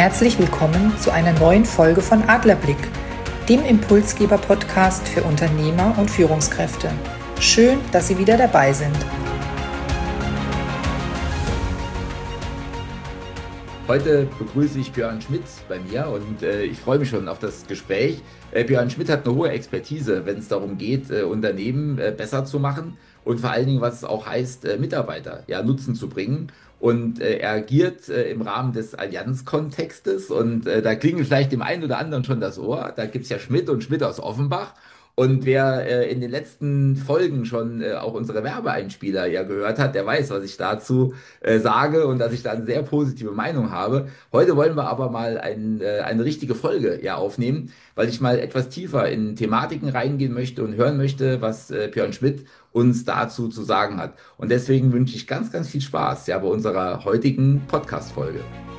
herzlich willkommen zu einer neuen Folge von Adlerblick, dem Impulsgeber-Podcast für Unternehmer und Führungskräfte. Schön, dass Sie wieder dabei sind. Heute begrüße ich Björn Schmidt bei mir und ich freue mich schon auf das Gespräch. Björn Schmidt hat eine hohe Expertise, wenn es darum geht, Unternehmen besser zu machen und vor allen Dingen, was es auch heißt, Mitarbeiter Nutzen zu bringen. Und er agiert im Rahmen des Allianz-Kontextes und da klingelt vielleicht dem einen oder anderen schon das Ohr. Da gibt es ja Schmidt und Schmidt aus Offenbach. Und wer in den letzten Folgen schon auch unsere Werbeeinspieler gehört hat, der weiß, was ich dazu sage und dass ich da eine sehr positive Meinung habe. Heute wollen wir aber mal eine richtige Folge aufnehmen, weil ich mal etwas tiefer in Thematiken reingehen möchte und hören möchte, was Björn Schmidt uns dazu zu sagen hat. Und deswegen wünsche ich ganz, ganz viel Spaß bei unserer heutigen Podcast-Folge.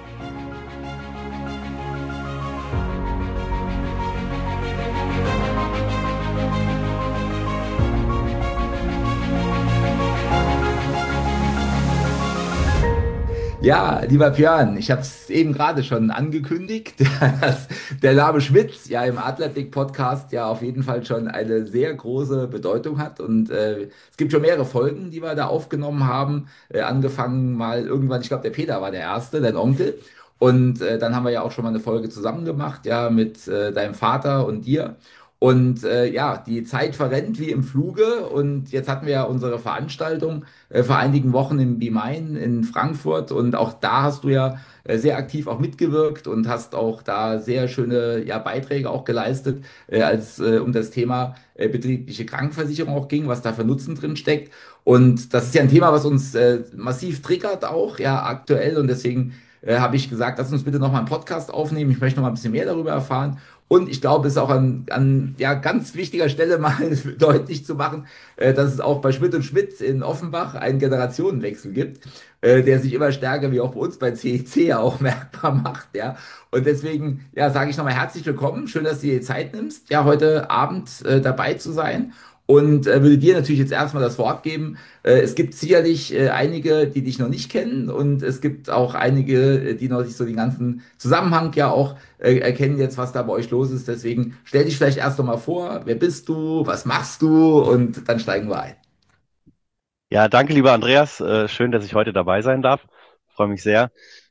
Ja, lieber Björn, ich habe es eben gerade schon angekündigt, dass der Name Schmidt im Adlerblick Podcast auf jeden Fall schon eine sehr große Bedeutung hat und es gibt schon mehrere Folgen, die wir da aufgenommen haben, angefangen mal irgendwann, ich glaube der Peter war der Erste, dein Onkel, und dann haben wir ja auch schon mal eine Folge zusammen gemacht, mit deinem Vater und dir. Und die Zeit verrennt wie im Fluge und jetzt hatten wir ja unsere Veranstaltung vor einigen Wochen im Be Mine in Frankfurt und auch da hast du sehr aktiv auch mitgewirkt und hast auch da sehr schöne Beiträge auch geleistet, als um das Thema betriebliche Krankenversicherung auch ging, was da für Nutzen drin steckt. Und das ist ja ein Thema, was uns massiv triggert auch aktuell und deswegen habe ich gesagt, lass uns bitte nochmal einen Podcast aufnehmen. Ich möchte noch mal ein bisschen mehr darüber erfahren. Und ich glaube, es ist auch an ganz wichtiger Stelle mal deutlich zu machen, dass es auch bei Schmidt und Schmidt in Offenbach einen Generationenwechsel gibt, der sich immer stärker, wie auch bei uns bei CEC auch merkbar macht. Und deswegen sage ich nochmal herzlich willkommen. Schön, dass du dir die Zeit nimmst, heute Abend dabei zu sein. Und würde dir natürlich jetzt erstmal das Wort geben. Es gibt sicherlich einige, die dich noch nicht kennen und es gibt auch einige, die noch nicht so den ganzen Zusammenhang auch erkennen jetzt, was da bei euch los ist. Deswegen stell dich vielleicht erst noch mal vor, wer bist du, was machst du und dann steigen wir ein. Ja, danke, lieber Andreas. Schön, dass ich heute dabei sein darf. Freue mich sehr.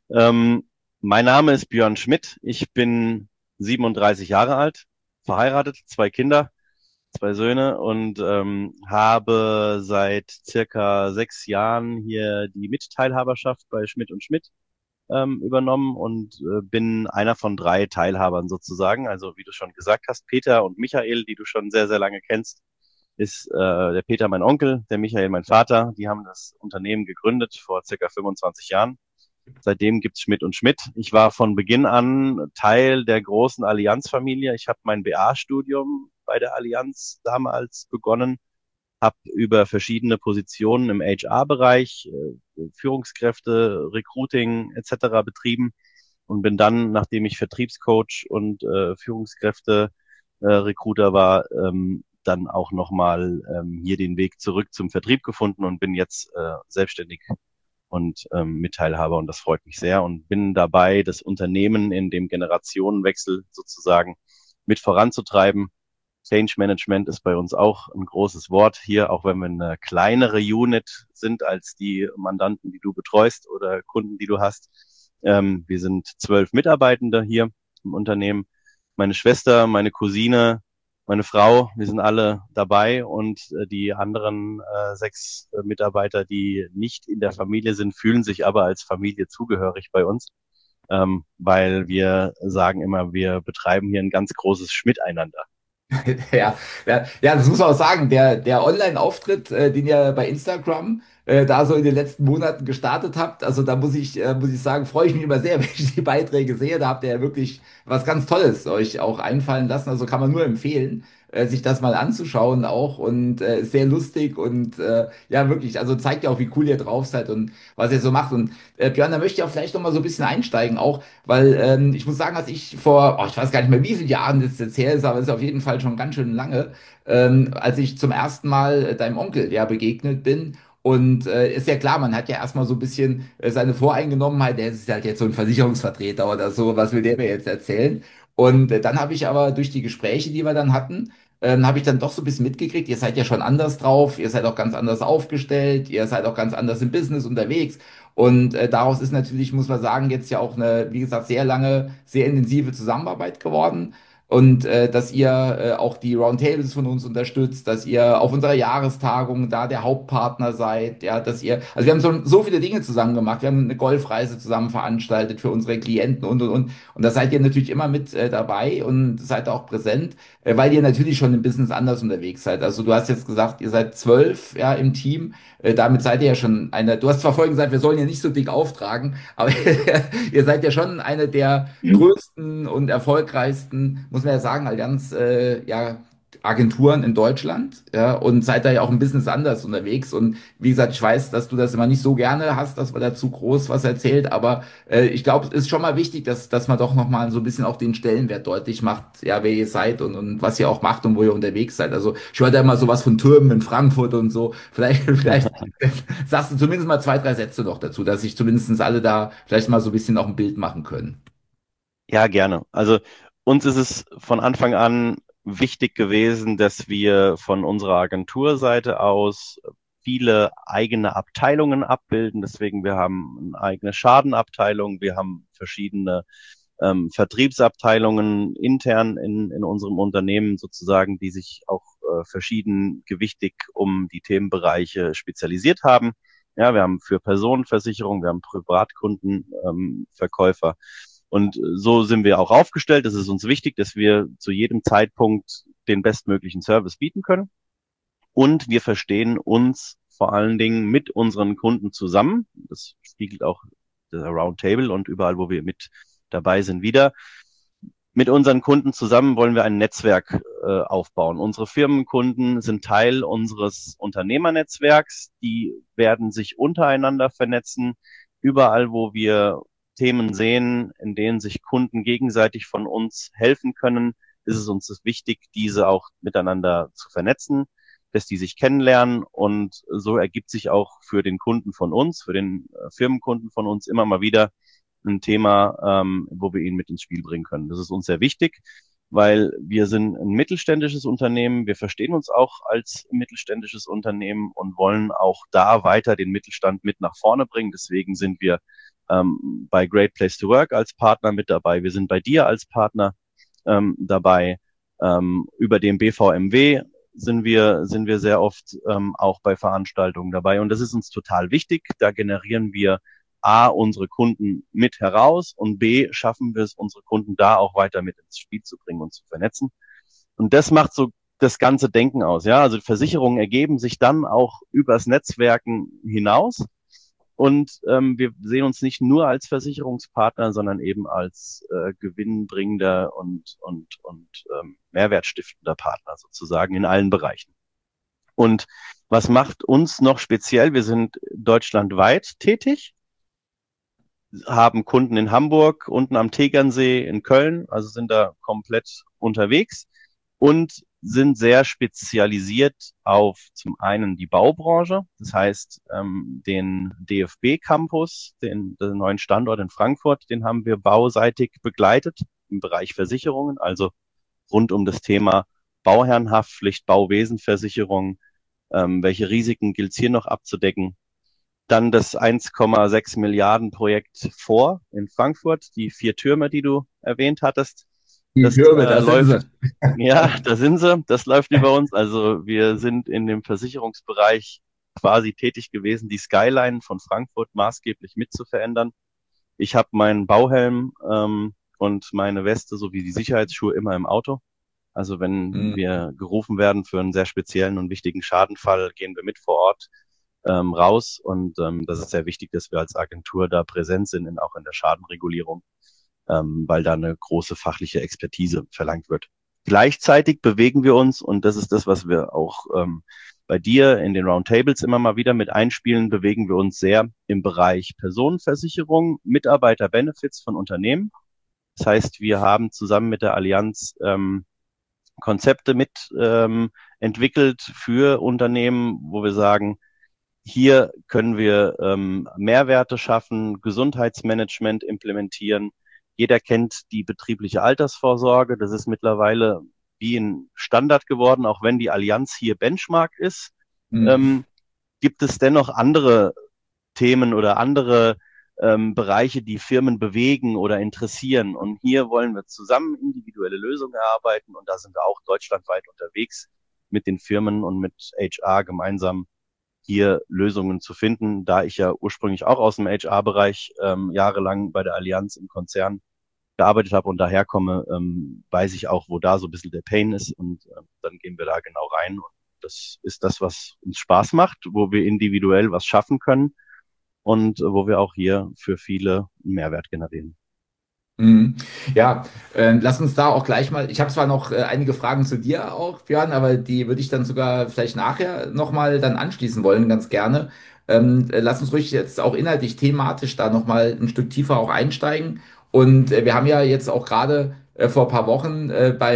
Mein Name ist Björn Schmidt. Ich bin 37 Jahre alt, verheiratet, 2 Kinder, 2 Söhne und habe seit circa 6 Jahren hier die Mitteilhaberschaft bei Schmidt und Schmidt übernommen und bin einer von 3 Teilhabern sozusagen. Also wie du schon gesagt hast, Peter und Michael, die du schon sehr, sehr lange kennst, ist der Peter mein Onkel, der Michael mein Vater. Die haben das Unternehmen gegründet vor circa 25 Jahren. Seitdem gibt's Schmidt und Schmidt. Ich war von Beginn an Teil der großen Allianz-Familie. Ich habe mein BA-Studium bei der Allianz damals begonnen, habe über verschiedene Positionen im HR-Bereich, Führungskräfte, Recruiting etc. betrieben und bin dann, nachdem ich Vertriebscoach und Führungskräfte Recruiter war, dann auch nochmal hier den Weg zurück zum Vertrieb gefunden und bin jetzt selbstständig und Mitteilhaber und das freut mich sehr und bin dabei, das Unternehmen in dem Generationenwechsel sozusagen mit voranzutreiben. Change Management ist bei uns auch ein großes Wort hier, auch wenn wir eine kleinere Unit sind als die Mandanten, die du betreust oder Kunden, die du hast. Wir sind 12 Mitarbeitende hier im Unternehmen. Meine Schwester, meine Cousine, meine Frau, wir sind alle dabei und die anderen 6 Mitarbeiter, die nicht in der Familie sind, fühlen sich aber als Familie zugehörig bei uns, weil wir sagen immer, wir betreiben hier ein ganz großes Schmiteinander. Das muss man auch sagen. Der Online-Auftritt, den ihr bei Instagram da so in den letzten Monaten gestartet habt, also da muss ich sagen, freue ich mich immer sehr, wenn ich die Beiträge sehe. Da habt ihr ja wirklich was ganz Tolles euch auch einfallen lassen. Also kann man nur empfehlen, sich das mal anzuschauen auch und ist sehr lustig und wirklich, also zeigt ja auch, wie cool ihr drauf seid und was ihr so macht. Und Björn, da möchte ich auch vielleicht noch mal so ein bisschen einsteigen auch, weil ich muss sagen, als ich vor, ich weiß gar nicht mehr, wie viele Jahren das jetzt her ist, aber es ist auf jeden Fall schon ganz schön lange, als ich zum ersten Mal deinem Onkel begegnet bin. Und ist ja klar, man hat ja erstmal so ein bisschen seine Voreingenommenheit, der ist halt jetzt so ein Versicherungsvertreter oder so, was will der mir jetzt erzählen? Und dann habe ich aber durch die Gespräche, die wir dann hatten, habe ich dann doch so ein bisschen mitgekriegt, ihr seid ja schon anders drauf, ihr seid auch ganz anders aufgestellt, ihr seid auch ganz anders im Business unterwegs. Und daraus ist natürlich, muss man sagen, jetzt ja auch eine, wie gesagt, sehr lange, sehr intensive Zusammenarbeit geworden. Und dass ihr auch die Roundtables von uns unterstützt, dass ihr auf unserer Jahrestagung da der Hauptpartner seid, ja, dass ihr, also wir haben so viele Dinge zusammen gemacht, wir haben eine Golfreise zusammen veranstaltet für unsere Klienten und. Und da seid ihr natürlich immer mit dabei und seid auch präsent, weil ihr natürlich schon im Business anders unterwegs seid. Also du hast jetzt gesagt, ihr seid 12, ja, im Team. Damit seid ihr ja schon eine, du hast zwar vorhin gesagt, wir sollen ja nicht so dick auftragen, aber ihr seid ja schon eine der größten und erfolgreichsten, muss man ja sagen, Allianz, ja, Agenturen in Deutschland, ja, und seid da ja auch ein Business anders unterwegs. Und wie gesagt, ich weiß, dass du das immer nicht so gerne hast, dass man da zu groß was erzählt, aber ich glaube, es ist schon mal wichtig, dass man doch nochmal so ein bisschen auch den Stellenwert deutlich macht, ja, wer ihr seid und was ihr auch macht und wo ihr unterwegs seid. Also ich höre da immer sowas von Türmen in Frankfurt und so. Vielleicht sagst du zumindest mal zwei, drei Sätze noch dazu, dass sich zumindest alle da vielleicht mal so ein bisschen auch ein Bild machen können. Ja, gerne. Also uns ist es von Anfang an wichtig gewesen, dass wir von unserer Agenturseite aus viele eigene Abteilungen abbilden. Deswegen, wir haben eine eigene Schadenabteilung, wir haben verschiedene Vertriebsabteilungen intern in unserem Unternehmen sozusagen, die sich auch verschieden gewichtig um die Themenbereiche spezialisiert haben. Ja, wir haben für Personenversicherung, wir haben Privatkundenverkäufer. Und so sind wir auch aufgestellt. Es ist uns wichtig, dass wir zu jedem Zeitpunkt den bestmöglichen Service bieten können. Und wir verstehen uns vor allen Dingen mit unseren Kunden zusammen. Das spiegelt auch der Roundtable und überall, wo wir mit dabei sind, wieder. Mit unseren Kunden zusammen wollen wir ein Netzwerk aufbauen. Unsere Firmenkunden sind Teil unseres Unternehmernetzwerks. Die werden sich untereinander vernetzen. Überall, wo wir Themen sehen, in denen sich Kunden gegenseitig von uns helfen können, ist es uns wichtig, diese auch miteinander zu vernetzen, dass die sich kennenlernen. Und so ergibt sich auch für den Kunden von uns, für den Firmenkunden von uns immer mal wieder ein Thema, wo wir ihn mit ins Spiel bringen können. Das ist uns sehr wichtig, weil wir sind ein mittelständisches Unternehmen. Wir verstehen uns auch als mittelständisches Unternehmen und wollen auch da weiter den Mittelstand mit nach vorne bringen. Deswegen sind wir bei Great Place to Work als Partner mit dabei. Wir sind bei dir als Partner dabei. Über den BVMW sind wir sehr oft auch bei Veranstaltungen dabei. Und das ist uns total wichtig. Da generieren wir A, unsere Kunden mit heraus und B, schaffen wir es, unsere Kunden da auch weiter mit ins Spiel zu bringen und zu vernetzen. Und das macht so das ganze Denken aus. Ja, also Versicherungen ergeben sich dann auch übers Netzwerken hinaus. Und wir sehen uns nicht nur als Versicherungspartner, sondern eben als gewinnbringender und mehrwertstiftender Partner sozusagen in allen Bereichen. Und was macht uns noch speziell? Wir sind deutschlandweit tätig, haben Kunden in Hamburg, unten am Tegernsee, in Köln, also sind da komplett unterwegs und sind sehr spezialisiert auf zum einen die Baubranche, das heißt den DFB Campus, den neuen Standort in Frankfurt, den haben wir bauseitig begleitet im Bereich Versicherungen, also rund um das Thema Bauherrenhaftpflicht, Bauwesenversicherung, welche Risiken gilt es hier noch abzudecken. Dann das 1,6 Milliarden Projekt vor in Frankfurt, die 4 Türme, die du erwähnt hattest. Die Das Türme, da sind läuft, sie. ja, da sind sie. Das läuft über uns. Also wir sind in dem Versicherungsbereich quasi tätig gewesen, die Skyline von Frankfurt maßgeblich mit zu verändern. Ich habe meinen Bauhelm und meine Weste sowie die Sicherheitsschuhe immer im Auto. Also wenn wir gerufen werden für einen sehr speziellen und wichtigen Schadenfall, gehen wir mit vor Ort raus. Und das ist sehr wichtig, dass wir als Agentur da präsent sind, auch in der Schadenregulierung, weil da eine große fachliche Expertise verlangt wird. Gleichzeitig bewegen wir uns, und das ist das, was wir auch bei dir in den Roundtables immer mal wieder mit einspielen, bewegen wir uns sehr im Bereich Personenversicherung, Mitarbeiter-Benefits von Unternehmen. Das heißt, wir haben zusammen mit der Allianz Konzepte mit entwickelt für Unternehmen, wo wir sagen, Hier können wir Mehrwerte schaffen, Gesundheitsmanagement implementieren. Jeder kennt die betriebliche Altersvorsorge. Das ist mittlerweile wie ein Standard geworden, auch wenn die Allianz hier Benchmark ist. Mhm. Gibt es dennoch andere Themen oder andere Bereiche, die Firmen bewegen oder interessieren? Und hier wollen wir zusammen individuelle Lösungen erarbeiten. Und da sind wir auch deutschlandweit unterwegs mit den Firmen und mit HR gemeinsam hier Lösungen zu finden, da ich ja ursprünglich auch aus dem HR-Bereich jahrelang bei der Allianz im Konzern gearbeitet habe und daher komme, weiß ich auch, wo da so ein bisschen der Pain ist und dann gehen wir da genau rein. Und das ist das, was uns Spaß macht, wo wir individuell was schaffen können und wo wir auch hier für viele einen Mehrwert generieren. Mhm. Ja, lass uns da auch gleich mal. Ich habe zwar noch einige Fragen zu dir auch, Björn, aber die würde ich dann sogar vielleicht nachher nochmal dann anschließen wollen, ganz gerne. Lass uns ruhig jetzt auch inhaltlich, thematisch da nochmal ein Stück tiefer auch einsteigen. Und wir haben ja jetzt auch gerade vor ein paar Wochen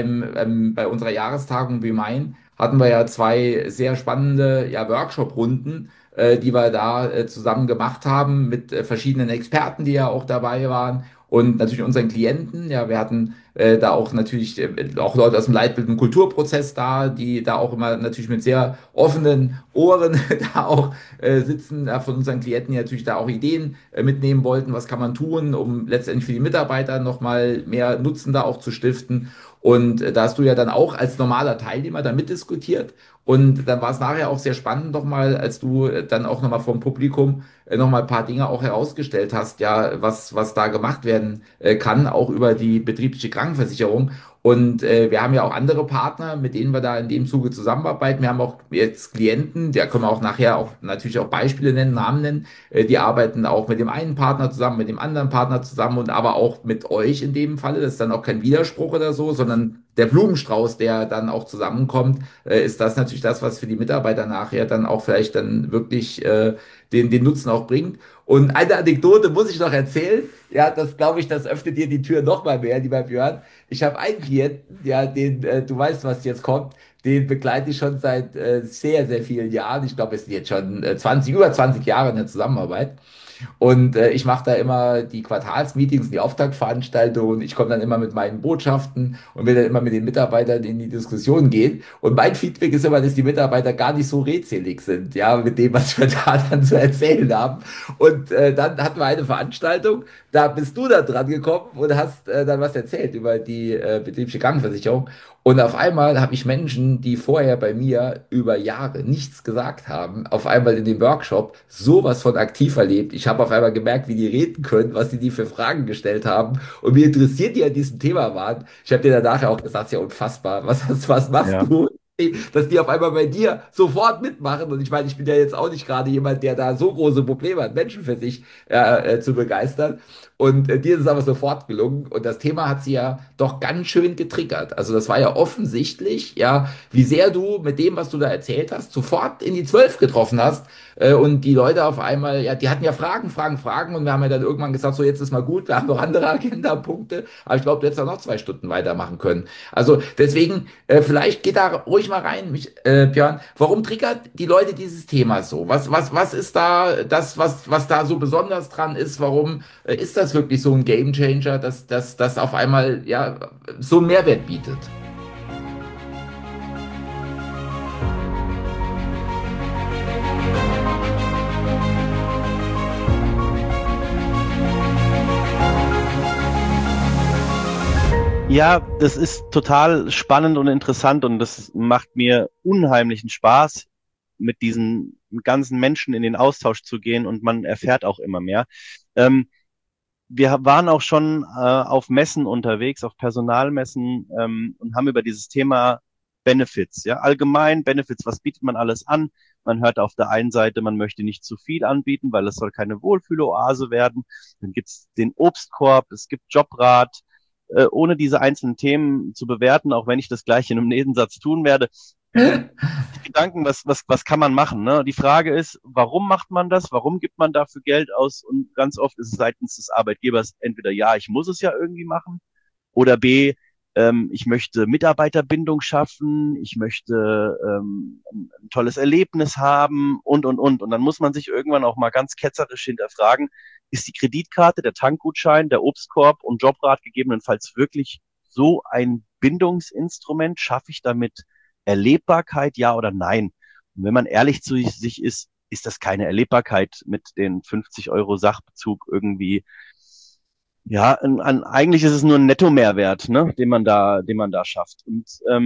bei unserer Jahrestagung BeMine hatten wir ja zwei sehr spannende ja, Workshop-Runden, die wir da zusammen gemacht haben mit verschiedenen Experten, die ja auch dabei waren und natürlich unseren Klienten. Ja, wir hatten da auch natürlich auch Leute aus dem Leitbild- und Kulturprozess da, die da auch immer natürlich mit sehr offenen Ohren da auch sitzen, von unseren Klienten, die natürlich da auch Ideen mitnehmen wollten, was kann man tun, um letztendlich für die Mitarbeiter nochmal mehr Nutzen da auch zu stiften. Und da hast du ja dann auch als normaler Teilnehmer da mitdiskutiert. Und dann war es nachher auch sehr spannend nochmal, als du dann auch nochmal vom Publikum nochmal ein paar Dinge auch herausgestellt hast, ja, was da gemacht werden kann, auch über die betriebliche Krankenversicherung. Und wir haben ja auch andere Partner, mit denen wir da in dem Zuge zusammenarbeiten. Wir haben auch jetzt Klienten, da können wir auch nachher auch natürlich auch Beispiele nennen, Namen nennen. Die arbeiten auch mit dem einen Partner zusammen, mit dem anderen Partner zusammen und aber auch mit euch in dem Falle. Das ist dann auch kein Widerspruch oder so, sondern der Blumenstrauß, der dann auch zusammenkommt, ist das natürlich das, was für die Mitarbeiter nachher dann auch vielleicht dann wirklich den Nutzen auch bringt. Und eine Anekdote muss ich noch erzählen. Ja, das glaube ich, das öffnet dir die Tür noch mal mehr, lieber Björn. Ich habe einen Klienten, ja, du weißt, was jetzt kommt, den begleite ich schon seit sehr, sehr vielen Jahren. Ich glaube, es sind jetzt schon über 20 Jahre in der Zusammenarbeit. Und ich mache da immer die Quartalsmeetings, die Auftaktveranstaltungen. Ich komme dann immer mit meinen Botschaften und will dann immer mit den Mitarbeitern in die Diskussion gehen. Und mein Feedback ist immer, dass die Mitarbeiter gar nicht so redselig sind, ja, mit dem, was wir da dann zu erzählen haben. Und dann hatten wir eine Veranstaltung, da bist du dann dran gekommen und hast dann was erzählt über die betriebliche Krankenversicherung. Und auf einmal habe ich Menschen, die vorher bei mir über Jahre nichts gesagt haben, auf einmal in dem Workshop sowas von aktiv erlebt. Ich habe auf einmal gemerkt, wie die reden können, was sie die für Fragen gestellt haben und wie interessiert die an diesem Thema waren. Ich habe dir danach auch gesagt, das ist ja unfassbar. Was machst Ja. du? Dass die auf einmal bei dir sofort mitmachen. Und ich meine, ich bin ja jetzt auch nicht gerade jemand, der da so große Probleme hat, Menschen für sich zu begeistern. Und dir ist es aber sofort gelungen. Und das Thema hat sie ja doch ganz schön getriggert. Also das war ja offensichtlich, ja, wie sehr du mit dem, was du da erzählt hast, sofort in die 12 getroffen hast. Und die Leute auf einmal, ja, die hatten ja Fragen. Und wir haben ja dann irgendwann gesagt, so jetzt ist mal gut, wir haben noch andere Agendapunkte. Aber ich glaube, du hättest auch noch 2 Stunden weitermachen können. Also deswegen, vielleicht geht da ruhig mal rein, Björn. Warum triggert die Leute dieses Thema so? Was ist da das, was da so besonders dran ist? Warum ist das wirklich so ein Gamechanger, dass das auf einmal ja so einen Mehrwert bietet? Ja, das ist total spannend und interessant und das macht mir unheimlichen Spaß, mit diesen ganzen Menschen in den Austausch zu gehen und man erfährt auch immer mehr. Ähm, Wir waren auch schon auf Messen unterwegs, auf Personalmessen und haben über dieses Thema Benefits, ja, allgemein Benefits, was bietet man alles an? Man hört auf der einen Seite, man möchte nicht zu viel anbieten, weil es soll keine Wohlfühloase werden. Dann gibt's den Obstkorb, es gibt Jobrat. Ohne diese einzelnen Themen zu bewerten, auch wenn ich das gleich in einem Nebensatz tun werde, Gedanken, was kann man machen? Ne? Die Frage ist, warum macht man das? Warum gibt man dafür Geld aus? Und ganz oft ist es seitens des Arbeitgebers entweder ja, ich muss es ja irgendwie machen, oder B, ich möchte Mitarbeiterbindung schaffen, ich möchte ein tolles Erlebnis haben und. Und dann muss man sich irgendwann auch mal ganz ketzerisch hinterfragen, ist die Kreditkarte, der Tankgutschein, der Obstkorb und Jobrat gegebenenfalls wirklich so ein Bindungsinstrument? Schaffe ich damit Erlebbarkeit, ja oder nein? Und wenn man ehrlich zu sich ist, ist das keine Erlebbarkeit mit den 50 € Sachbezug irgendwie. Ja, eigentlich ist es nur ein Netto-Mehrwert, ne, den man da schafft. Und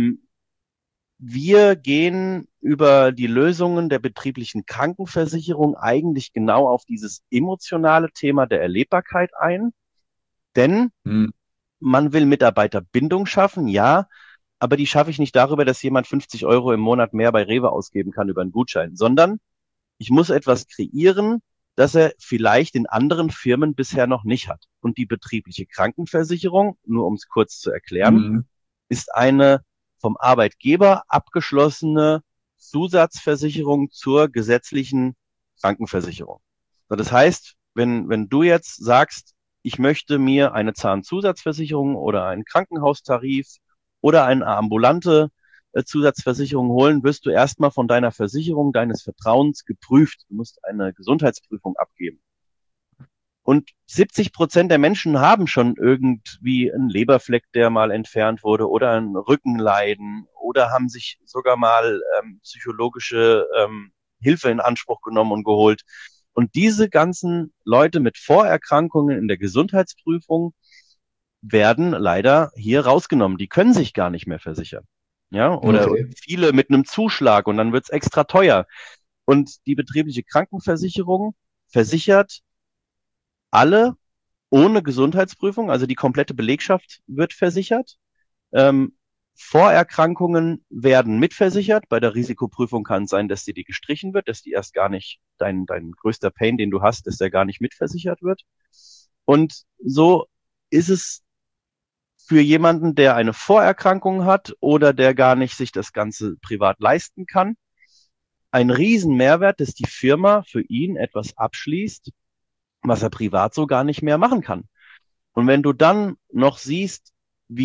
wir gehen über die Lösungen der betrieblichen Krankenversicherung eigentlich genau auf dieses emotionale Thema der Erlebbarkeit ein, denn Hm. man will Mitarbeiterbindung schaffen, ja, aber die schaffe ich nicht darüber, dass jemand 50 € im Monat mehr bei Rewe ausgeben kann über einen Gutschein, sondern ich muss etwas kreieren, das er vielleicht in anderen Firmen bisher noch nicht hat. Und die betriebliche Krankenversicherung, nur um es kurz zu erklären, Hm. ist eine vom Arbeitgeber abgeschlossene Zusatzversicherung zur gesetzlichen Krankenversicherung. So, das heißt, wenn du jetzt sagst, ich möchte mir eine Zahnzusatzversicherung oder einen Krankenhaustarif oder eine ambulante Zusatzversicherung holen, wirst du erstmal von deiner Versicherung deines Vertrauens geprüft. Du musst eine Gesundheitsprüfung abgeben. Und 70% der Menschen haben schon irgendwie einen Leberfleck, der mal entfernt wurde, oder ein Rückenleiden, oder haben sich sogar mal psychologische Hilfe in Anspruch genommen und geholt. Und diese ganzen Leute mit Vorerkrankungen in der Gesundheitsprüfung werden leider hier rausgenommen. Die können sich gar nicht mehr versichern. Ja, oder Okay. viele mit einem Zuschlag und dann wird's extra teuer. Und die betriebliche Krankenversicherung versichert alle ohne Gesundheitsprüfung, also die komplette Belegschaft wird versichert. Ähm, Vorerkrankungen werden mitversichert. Bei der Risikoprüfung kann es sein, dass die gestrichen wird, dass die erst gar nicht, dein größter Pain, den du hast, dass der gar nicht mitversichert wird. Und so ist es für jemanden, der eine Vorerkrankung hat oder der gar nicht sich das Ganze privat leisten kann, ein Riesenmehrwert, dass die Firma für ihn etwas abschließt, was er privat so gar nicht mehr machen kann. Und wenn du dann noch siehst,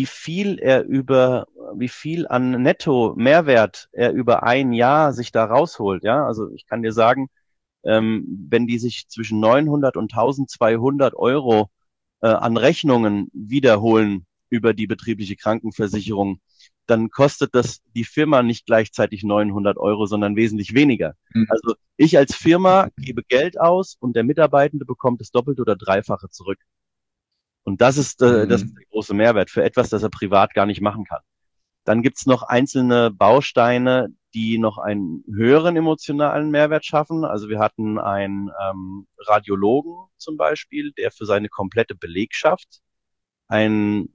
wie viel an Netto-Mehrwert er über ein Jahr sich da rausholt, ja, also ich kann dir sagen, wenn die sich zwischen 900 und 1200 € an Rechnungen wiederholen über die betriebliche Krankenversicherung, dann kostet das die Firma nicht gleichzeitig 900 €, sondern wesentlich weniger. Hm. Also ich als Firma gebe Geld aus und der Mitarbeitende bekommt das Doppelte oder Dreifache zurück. Und das ist der Hm. große Mehrwert für etwas, das er privat gar nicht machen kann. Dann gibt's noch einzelne Bausteine, die noch einen höheren emotionalen Mehrwert schaffen. Also wir hatten einen Radiologen zum Beispiel, der für seine komplette Belegschaft einen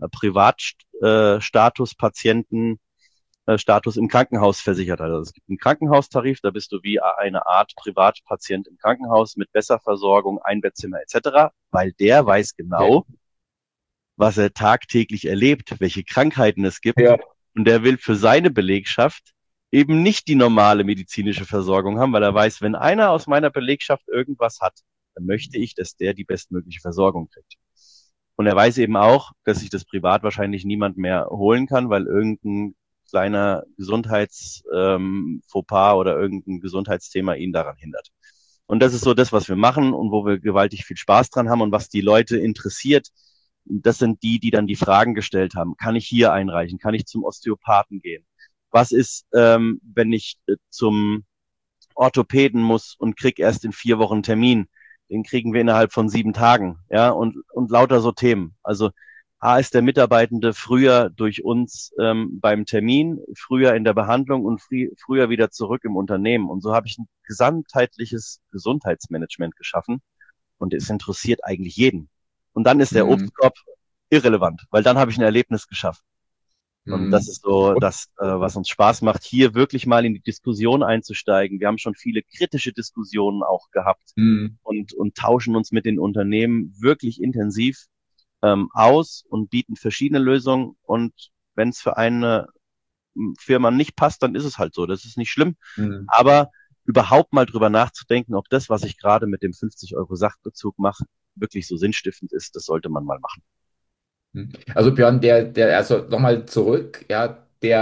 Privatstatus-Patienten Status im Krankenhaus versichert hat. Also es gibt einen Krankenhaustarif, da bist du wie eine Art Privatpatient im Krankenhaus mit Besserversorgung, Einbettzimmer etc., weil der weiß genau, was er tagtäglich erlebt, welche Krankheiten es gibt. Ja. Und der will für seine Belegschaft eben nicht die normale medizinische Versorgung haben, weil er weiß, wenn einer aus meiner Belegschaft irgendwas hat, dann möchte ich, dass der die bestmögliche Versorgung kriegt. Und er weiß eben auch, dass sich das privat wahrscheinlich niemand mehr holen kann, weil irgendein kleiner Fauxpas oder irgendein Gesundheitsthema ihn daran hindert. Und das ist so das, was wir machen und wo wir gewaltig viel Spaß dran haben und was die Leute interessiert. Das sind die dann die Fragen gestellt haben. Kann ich hier einreichen? Kann ich zum Osteopathen gehen? Was ist, wenn ich zum Orthopäden muss und krieg erst in 4 Wochen einen Termin? Den kriegen wir innerhalb von 7 Tagen, ja, und lauter so Themen. Also A ist der Mitarbeitende früher durch uns beim Termin, früher in der Behandlung und früher wieder zurück im Unternehmen. Und so habe ich ein gesamtheitliches Gesundheitsmanagement geschaffen und es interessiert eigentlich jeden. Und dann ist der Hm. Obstkorb irrelevant, weil dann habe ich ein Erlebnis geschaffen. Und das Hm. ist so das, was uns Spaß macht, hier wirklich mal in die Diskussion einzusteigen. Wir haben schon viele kritische Diskussionen auch gehabt Hm. und tauschen uns mit den Unternehmen wirklich intensiv aus und bieten verschiedene Lösungen. Und wenn es für eine Firma nicht passt, dann ist es halt so. Das ist nicht schlimm. Hm. Aber überhaupt mal drüber nachzudenken, ob das, was ich gerade mit dem 50 € Sachbezug mache, wirklich so sinnstiftend ist, das sollte man mal machen. Also Björn, also nochmal zurück, ja,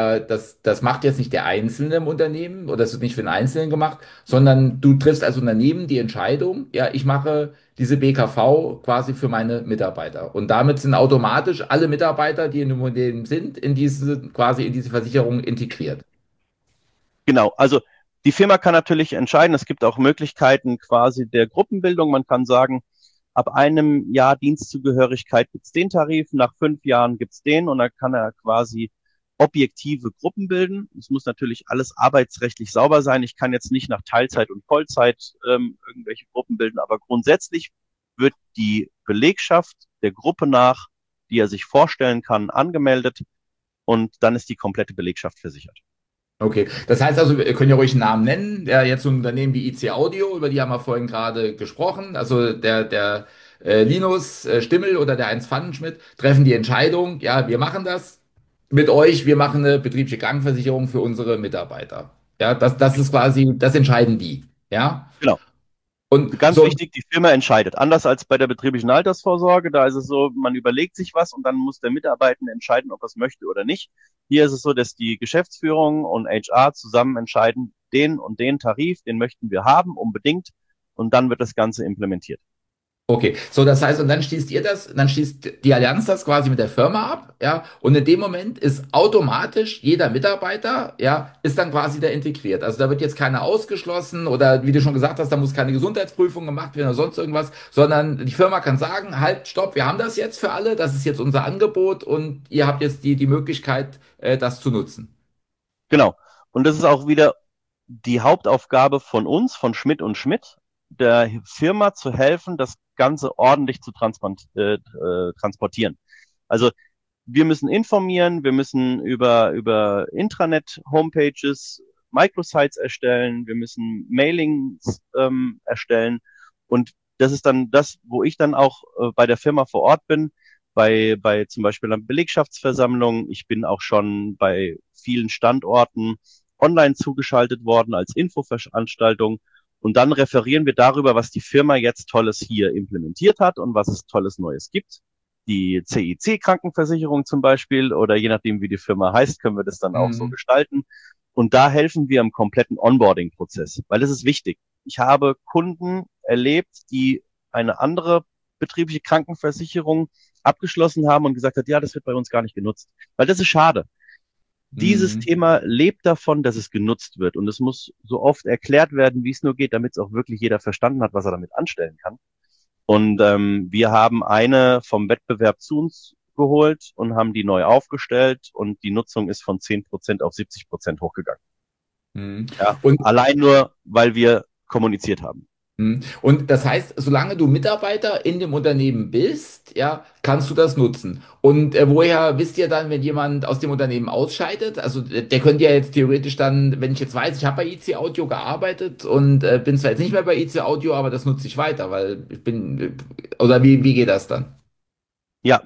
das macht jetzt nicht der Einzelne im Unternehmen oder das wird nicht für den Einzelnen gemacht, sondern du triffst als Unternehmen die Entscheidung, ja, ich mache diese BKV quasi für meine Mitarbeiter. Und damit sind automatisch alle Mitarbeiter, die in dem Unternehmen sind, quasi in diese Versicherung integriert. Genau, also die Firma kann natürlich entscheiden, es gibt auch Möglichkeiten quasi der Gruppenbildung. Man kann sagen, ab einem Jahr Dienstzugehörigkeit gibt es den Tarif, nach 5 Jahren gibt es den und dann kann er quasi objektive Gruppen bilden. Es muss natürlich alles arbeitsrechtlich sauber sein. Ich kann jetzt nicht nach Teilzeit und Vollzeit irgendwelche Gruppen bilden, aber grundsätzlich wird die Belegschaft der Gruppe nach, die er sich vorstellen kann, angemeldet und dann ist die komplette Belegschaft versichert. Okay, das heißt also, wir können ja ruhig einen Namen nennen. Der jetzt so ein Unternehmen wie IC Audio, über die haben wir vorhin gerade gesprochen. Also der Linus Stimmel oder der Heinz Pfannenschmidt treffen die Entscheidung, ja, wir machen das mit euch, wir machen eine betriebliche Krankenversicherung für unsere Mitarbeiter. Ja, das ist quasi, das entscheiden die. Ja. Genau. Und Ganz so, wichtig, die Firma entscheidet. Anders als bei der betrieblichen Altersvorsorge, da ist es so, man überlegt sich was und dann muss der Mitarbeitende entscheiden, ob er es möchte oder nicht. Hier ist es so, dass die Geschäftsführung und HR zusammen entscheiden, den und den Tarif, den möchten wir haben, unbedingt. Und dann wird das Ganze implementiert. okay, so das heißt, und dann schließt die Allianz das quasi mit der Firma ab, ja, und in dem Moment ist automatisch jeder Mitarbeiter, ja, ist dann quasi da integriert. Also da wird jetzt keiner ausgeschlossen oder wie du schon gesagt hast, da muss keine Gesundheitsprüfung gemacht werden oder sonst irgendwas, sondern die Firma kann sagen, halt, stopp, wir haben das jetzt für alle, das ist jetzt unser Angebot und ihr habt jetzt die Möglichkeit, das zu nutzen. Genau. Und das ist auch wieder die Hauptaufgabe von uns, von Schmidt und Schmidt, der Firma zu helfen, das Ganze ordentlich zu transportieren. Also wir müssen informieren, wir müssen über Intranet-Homepages, Microsites erstellen, wir müssen Mailings erstellen. Und das ist dann das, wo ich dann auch bei der Firma vor Ort bin, bei zum Beispiel einer Belegschaftsversammlung. Ich bin auch schon bei vielen Standorten online zugeschaltet worden als Infoveranstaltung. Und dann referieren wir darüber, was die Firma jetzt Tolles hier implementiert hat und was es Tolles Neues gibt. Die CIC-Krankenversicherung zum Beispiel oder je nachdem, wie die Firma heißt, können wir das dann auch so Mhm. gestalten. Und da helfen wir im kompletten Onboarding-Prozess, weil das ist wichtig. Ich habe Kunden erlebt, die eine andere betriebliche Krankenversicherung abgeschlossen haben und gesagt hat, ja, das wird bei uns gar nicht genutzt. Weil das ist schade. Dieses Mhm. Thema lebt davon, dass es genutzt wird. Und es muss so oft erklärt werden, wie es nur geht, damit es auch wirklich jeder verstanden hat, was er damit anstellen kann. Und wir haben eine vom Wettbewerb zu uns geholt und haben die neu aufgestellt und die Nutzung ist von 10% auf 70% hochgegangen. Mhm. Ja, Und allein nur, weil wir kommuniziert haben. Und das heißt, solange du Mitarbeiter in dem Unternehmen bist, ja, kannst du das nutzen. Und woher wisst ihr dann, wenn jemand aus dem Unternehmen ausscheidet? Also der könnte ja jetzt theoretisch dann, wenn ich jetzt weiß, ich habe bei IC Audio gearbeitet und bin zwar jetzt nicht mehr bei IC Audio, aber das nutze ich weiter, weil ich bin, oder wie geht das dann? Ja,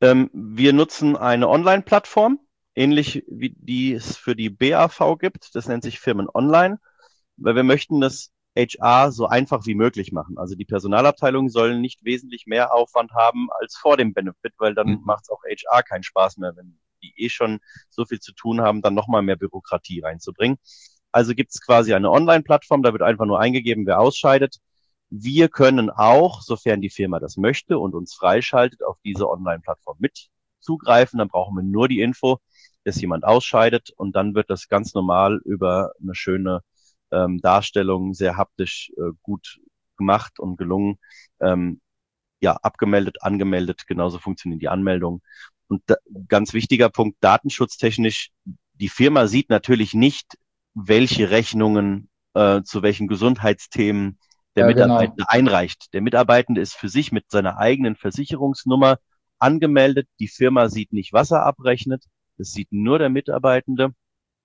wir nutzen eine Online-Plattform, ähnlich wie die es für die BAV gibt. Das nennt sich Firmen Online, weil wir möchten das HR so einfach wie möglich machen. Also die Personalabteilungen sollen nicht wesentlich mehr Aufwand haben als vor dem Benefit, weil dann Mhm. macht es auch HR keinen Spaß mehr, wenn die eh schon so viel zu tun haben, dann nochmal mehr Bürokratie reinzubringen. Also gibt es quasi eine Online-Plattform, da wird einfach nur eingegeben, wer ausscheidet. Wir können auch, sofern die Firma das möchte und uns freischaltet, auf diese Online-Plattform mit zugreifen. Dann brauchen wir nur die Info, dass jemand ausscheidet und dann wird das ganz normal über eine schöne Darstellung, sehr haptisch gut gemacht und gelungen, ähm, ja, abgemeldet, angemeldet, genauso funktionieren die Anmeldungen. Und da, ganz wichtiger Punkt, datenschutztechnisch, die Firma sieht natürlich nicht, welche Rechnungen zu welchen Gesundheitsthemen der Ja, genau. Mitarbeitende einreicht. Der Mitarbeitende ist für sich mit seiner eigenen Versicherungsnummer angemeldet. Die Firma sieht nicht, was er abrechnet. Das sieht nur der Mitarbeitende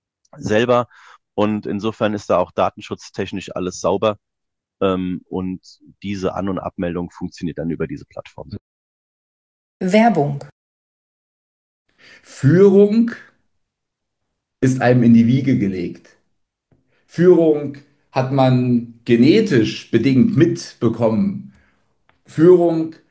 selber. Und insofern ist da auch datenschutztechnisch alles sauber. Und diese An- und Abmeldung funktioniert dann über diese Plattform. Werbung. Führung ist einem in die Wiege gelegt. Führung hat man genetisch bedingt mitbekommen. Führung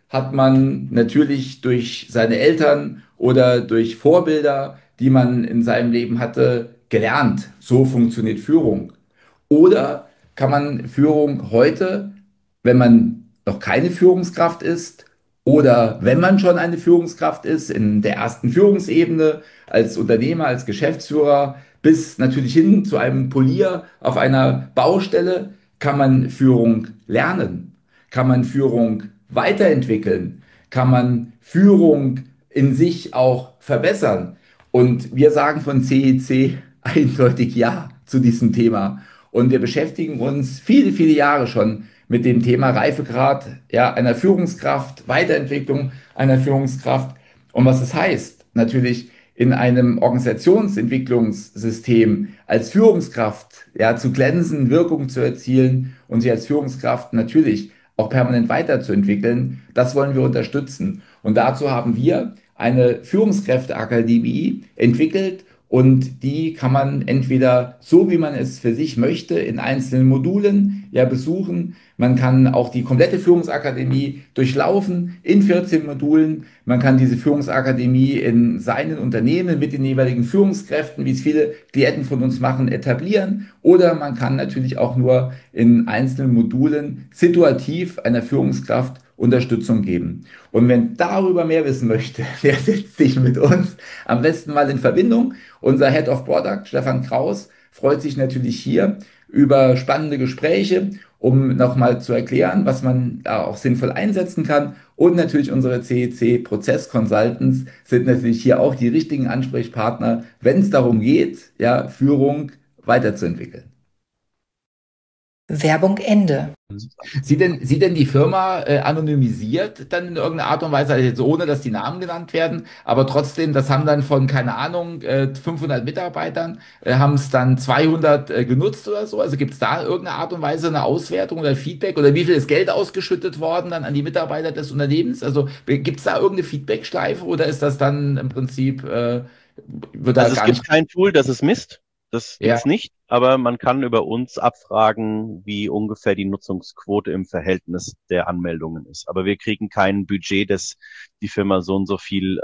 hat man natürlich durch seine Eltern oder durch Vorbilder, die man in seinem Leben hatte, gelernt. So funktioniert Führung. Oder kann man Führung heute, wenn man noch keine Führungskraft ist oder wenn man schon eine Führungskraft ist, in der ersten Führungsebene, als Unternehmer, als Geschäftsführer, bis natürlich hin zu einem Polier auf einer Baustelle, kann man Führung lernen, kann man Führung weiterentwickeln, kann man Führung in sich auch verbessern. Und wir sagen von CEC eindeutig Ja zu diesem Thema. Und wir beschäftigen uns viele, viele Jahre schon mit dem Thema Reifegrad, ja, einer Führungskraft, Weiterentwicklung einer Führungskraft und was es heißt, natürlich in einem Organisationsentwicklungssystem als Führungskraft, ja, zu glänzen, Wirkung zu erzielen und sich als Führungskraft natürlich auch permanent weiterzuentwickeln. Das wollen wir unterstützen. Und dazu haben wir eine Führungskräfteakademie entwickelt, und die kann man entweder so, wie man es für sich möchte, in einzelnen Modulen ja besuchen. Man kann auch die komplette Führungsakademie durchlaufen in 14 Modulen. Man kann diese Führungsakademie in seinen Unternehmen mit den jeweiligen Führungskräften, wie es viele Klienten von uns machen, etablieren. Oder man kann natürlich auch nur in einzelnen Modulen situativ einer Führungskraft Unterstützung geben. Und wenn darüber mehr wissen möchte, der setzt sich mit uns am besten mal in Verbindung. Unser Head of Product, Stefan Kraus, freut sich natürlich hier über spannende Gespräche, um nochmal zu erklären, was man da auch sinnvoll einsetzen kann. Und natürlich unsere CEC Prozess Consultants sind natürlich hier auch die richtigen Ansprechpartner, wenn es darum geht, ja, Führung weiterzuentwickeln. Werbung Ende. Sie denn die Firma anonymisiert dann in irgendeiner Art und Weise, also jetzt ohne dass die Namen genannt werden, aber trotzdem, das haben dann von, keine Ahnung, 500 Mitarbeitern, haben es dann 200 genutzt oder so? Also gibt es da irgendeine Art und Weise eine Auswertung oder Feedback oder wie viel ist Geld ausgeschüttet worden dann an die Mitarbeiter des Unternehmens? Also gibt es da irgendeine Feedbackschleife oder ist das dann im Prinzip, wird da Also es gar nicht, gibt kein Tool, das es misst. Das ja, gibt's nicht. Aber man kann über uns abfragen, wie ungefähr die Nutzungsquote im Verhältnis der Anmeldungen ist. Aber wir kriegen kein Budget, das die Firma so und so viel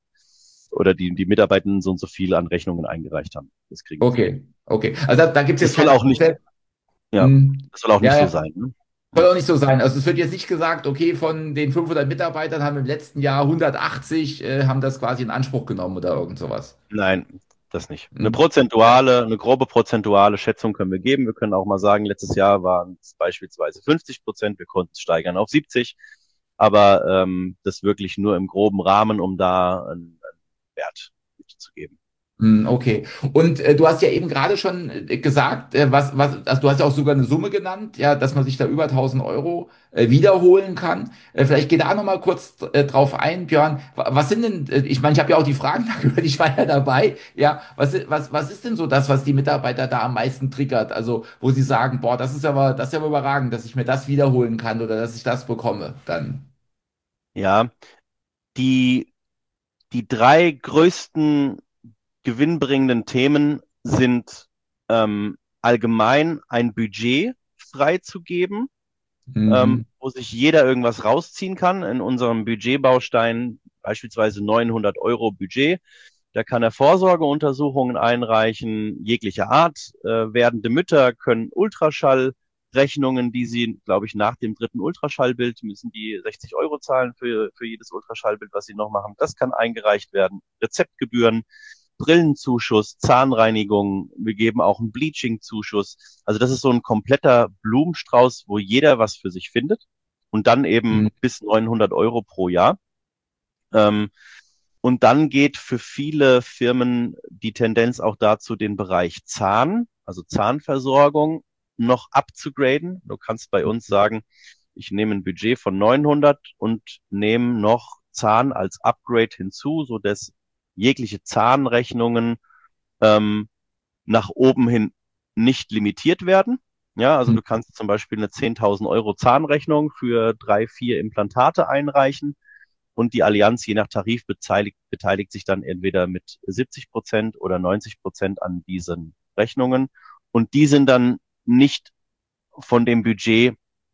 oder die Mitarbeitenden so und so viel an Rechnungen eingereicht haben. Das kriegen wir nicht. okay, okay. Also da gibt es Das jetzt soll keine auch nicht, Prozess. ja, Hm. das soll auch nicht Ja, so ja. sein. Ne? Soll Ja. auch nicht so sein. Also es wird jetzt nicht gesagt, okay, von den 500 Mitarbeitern haben im letzten Jahr 180 haben das quasi in Anspruch genommen oder irgend sowas. Nein, das nicht. Hm. Ja. Eine grobe prozentuale Schätzung können wir geben. Wir können auch mal sagen, letztes Jahr waren es beispielsweise 50%, wir konnten es steigern auf 70, aber das wirklich nur im groben Rahmen, um da einen Wert zu geben. Okay. Und du hast ja eben gerade schon gesagt, also du hast ja auch sogar eine Summe genannt, ja, dass man sich da über 1000 € wiederholen kann. Vielleicht geh da nochmal kurz drauf ein, Björn. Was sind denn, ich meine, ich habe ja auch die Fragen da gehört, ich war ja dabei. Ja, was ist denn so das, was die Mitarbeiter da am meisten triggert? Also, wo sie sagen, boah, das ist aber überragend, dass ich mir das wiederholen kann oder dass ich das bekomme dann. Ja, die, die drei größten gewinnbringenden Themen sind allgemein ein Budget freizugeben, Mhm. wo sich jeder irgendwas rausziehen kann. In unserem Budgetbaustein beispielsweise 900 € Budget. Da kann er Vorsorgeuntersuchungen einreichen, jeglicher Art. Werdende Mütter können Ultraschallrechnungen, die sie, glaube ich, nach dem dritten Ultraschallbild müssen die 60 € zahlen für jedes Ultraschallbild, was sie noch machen. Das kann eingereicht werden. Rezeptgebühren, Brillenzuschuss, Zahnreinigung, wir geben auch einen Bleaching-Zuschuss. Also das ist so ein kompletter Blumenstrauß, wo jeder was für sich findet und dann eben Mhm. bis 900 € pro Jahr. Ähm, und dann geht für viele Firmen die Tendenz auch dazu, den Bereich Zahn, also Zahnversorgung, noch abzugraden. Du kannst bei uns sagen, ich nehme ein Budget von 900 und nehme noch Zahn als Upgrade hinzu, so dass jegliche Zahnrechnungen ähm, nach oben hin nicht limitiert werden. Ja, also du kannst zum Beispiel eine 10.000 € Zahnrechnung für 3, 4 Implantate einreichen und die Allianz je nach Tarif beteiligt sich dann entweder mit 70% oder 90% an diesen Rechnungen und die sind dann nicht von dem Budget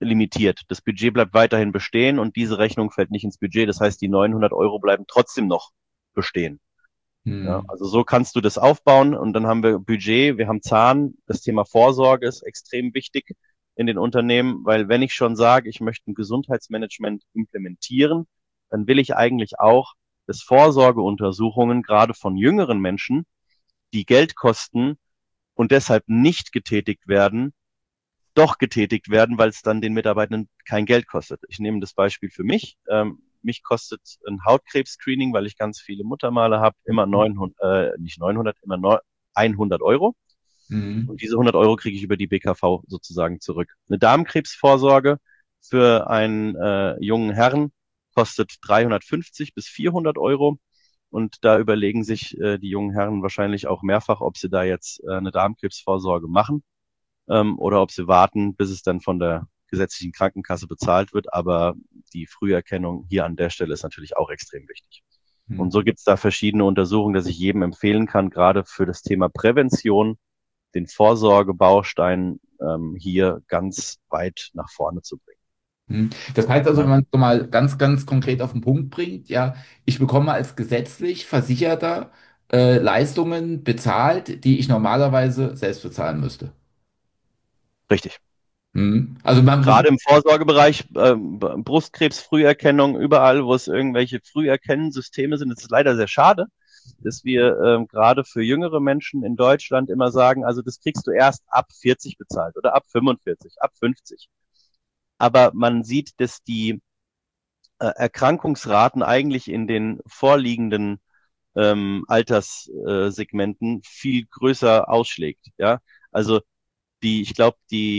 limitiert. Das Budget bleibt weiterhin bestehen und diese Rechnung fällt nicht ins Budget. Das heißt, die 900 € bleiben trotzdem noch bestehen. Ja, Hm. also so kannst du das aufbauen und dann haben wir Budget, wir haben Zahn. Das Thema Vorsorge ist extrem wichtig in den Unternehmen, weil wenn ich schon sage, ich möchte ein Gesundheitsmanagement implementieren, dann will ich eigentlich auch, dass Vorsorgeuntersuchungen gerade von jüngeren Menschen, die Geld kosten und deshalb nicht getätigt werden, doch getätigt werden, weil es dann den Mitarbeitenden kein Geld kostet. Ich nehme das Beispiel für mich. Mich kostet ein Hautkrebs-Screening, weil ich ganz viele Muttermale habe, immer 900, nicht 900, immer 100 €. Und Hm. diese 100 € kriege ich über die BKV sozusagen zurück. Eine Darmkrebsvorsorge für einen jungen Herrn kostet 350 bis 400 €. Und da überlegen sich die jungen Herren wahrscheinlich auch mehrfach, ob sie da jetzt eine Darmkrebsvorsorge machen oder ob sie warten, bis es dann von der gesetzlichen Krankenkasse bezahlt wird. Aber die Früherkennung hier an der Stelle ist natürlich auch extrem wichtig. Und Hm. so gibt es da verschiedene Untersuchungen, dass ich jedem empfehlen kann, gerade für das Thema Prävention, den Vorsorgebaustein hier ganz weit nach vorne zu bringen. Hm. Das heißt also, wenn Ja, man es so mal ganz, ganz konkret auf den Punkt bringt, ja, ich bekomme als gesetzlich Versicherter Leistungen bezahlt, die ich normalerweise selbst bezahlen müsste. richtig. Hm. Also man, Gerade im Vorsorgebereich, Brustkrebsfrüherkennung, überall, wo es irgendwelche Früherkennungssysteme sind, ist es leider sehr schade, dass wir gerade für jüngere Menschen in Deutschland immer sagen, also das kriegst du erst ab 40 bezahlt oder ab 45, ab 50. Aber man sieht, dass die Erkrankungsraten eigentlich in den vorliegenden Alterssegmenten viel größer ausschlägt. Ja, also ich glaube,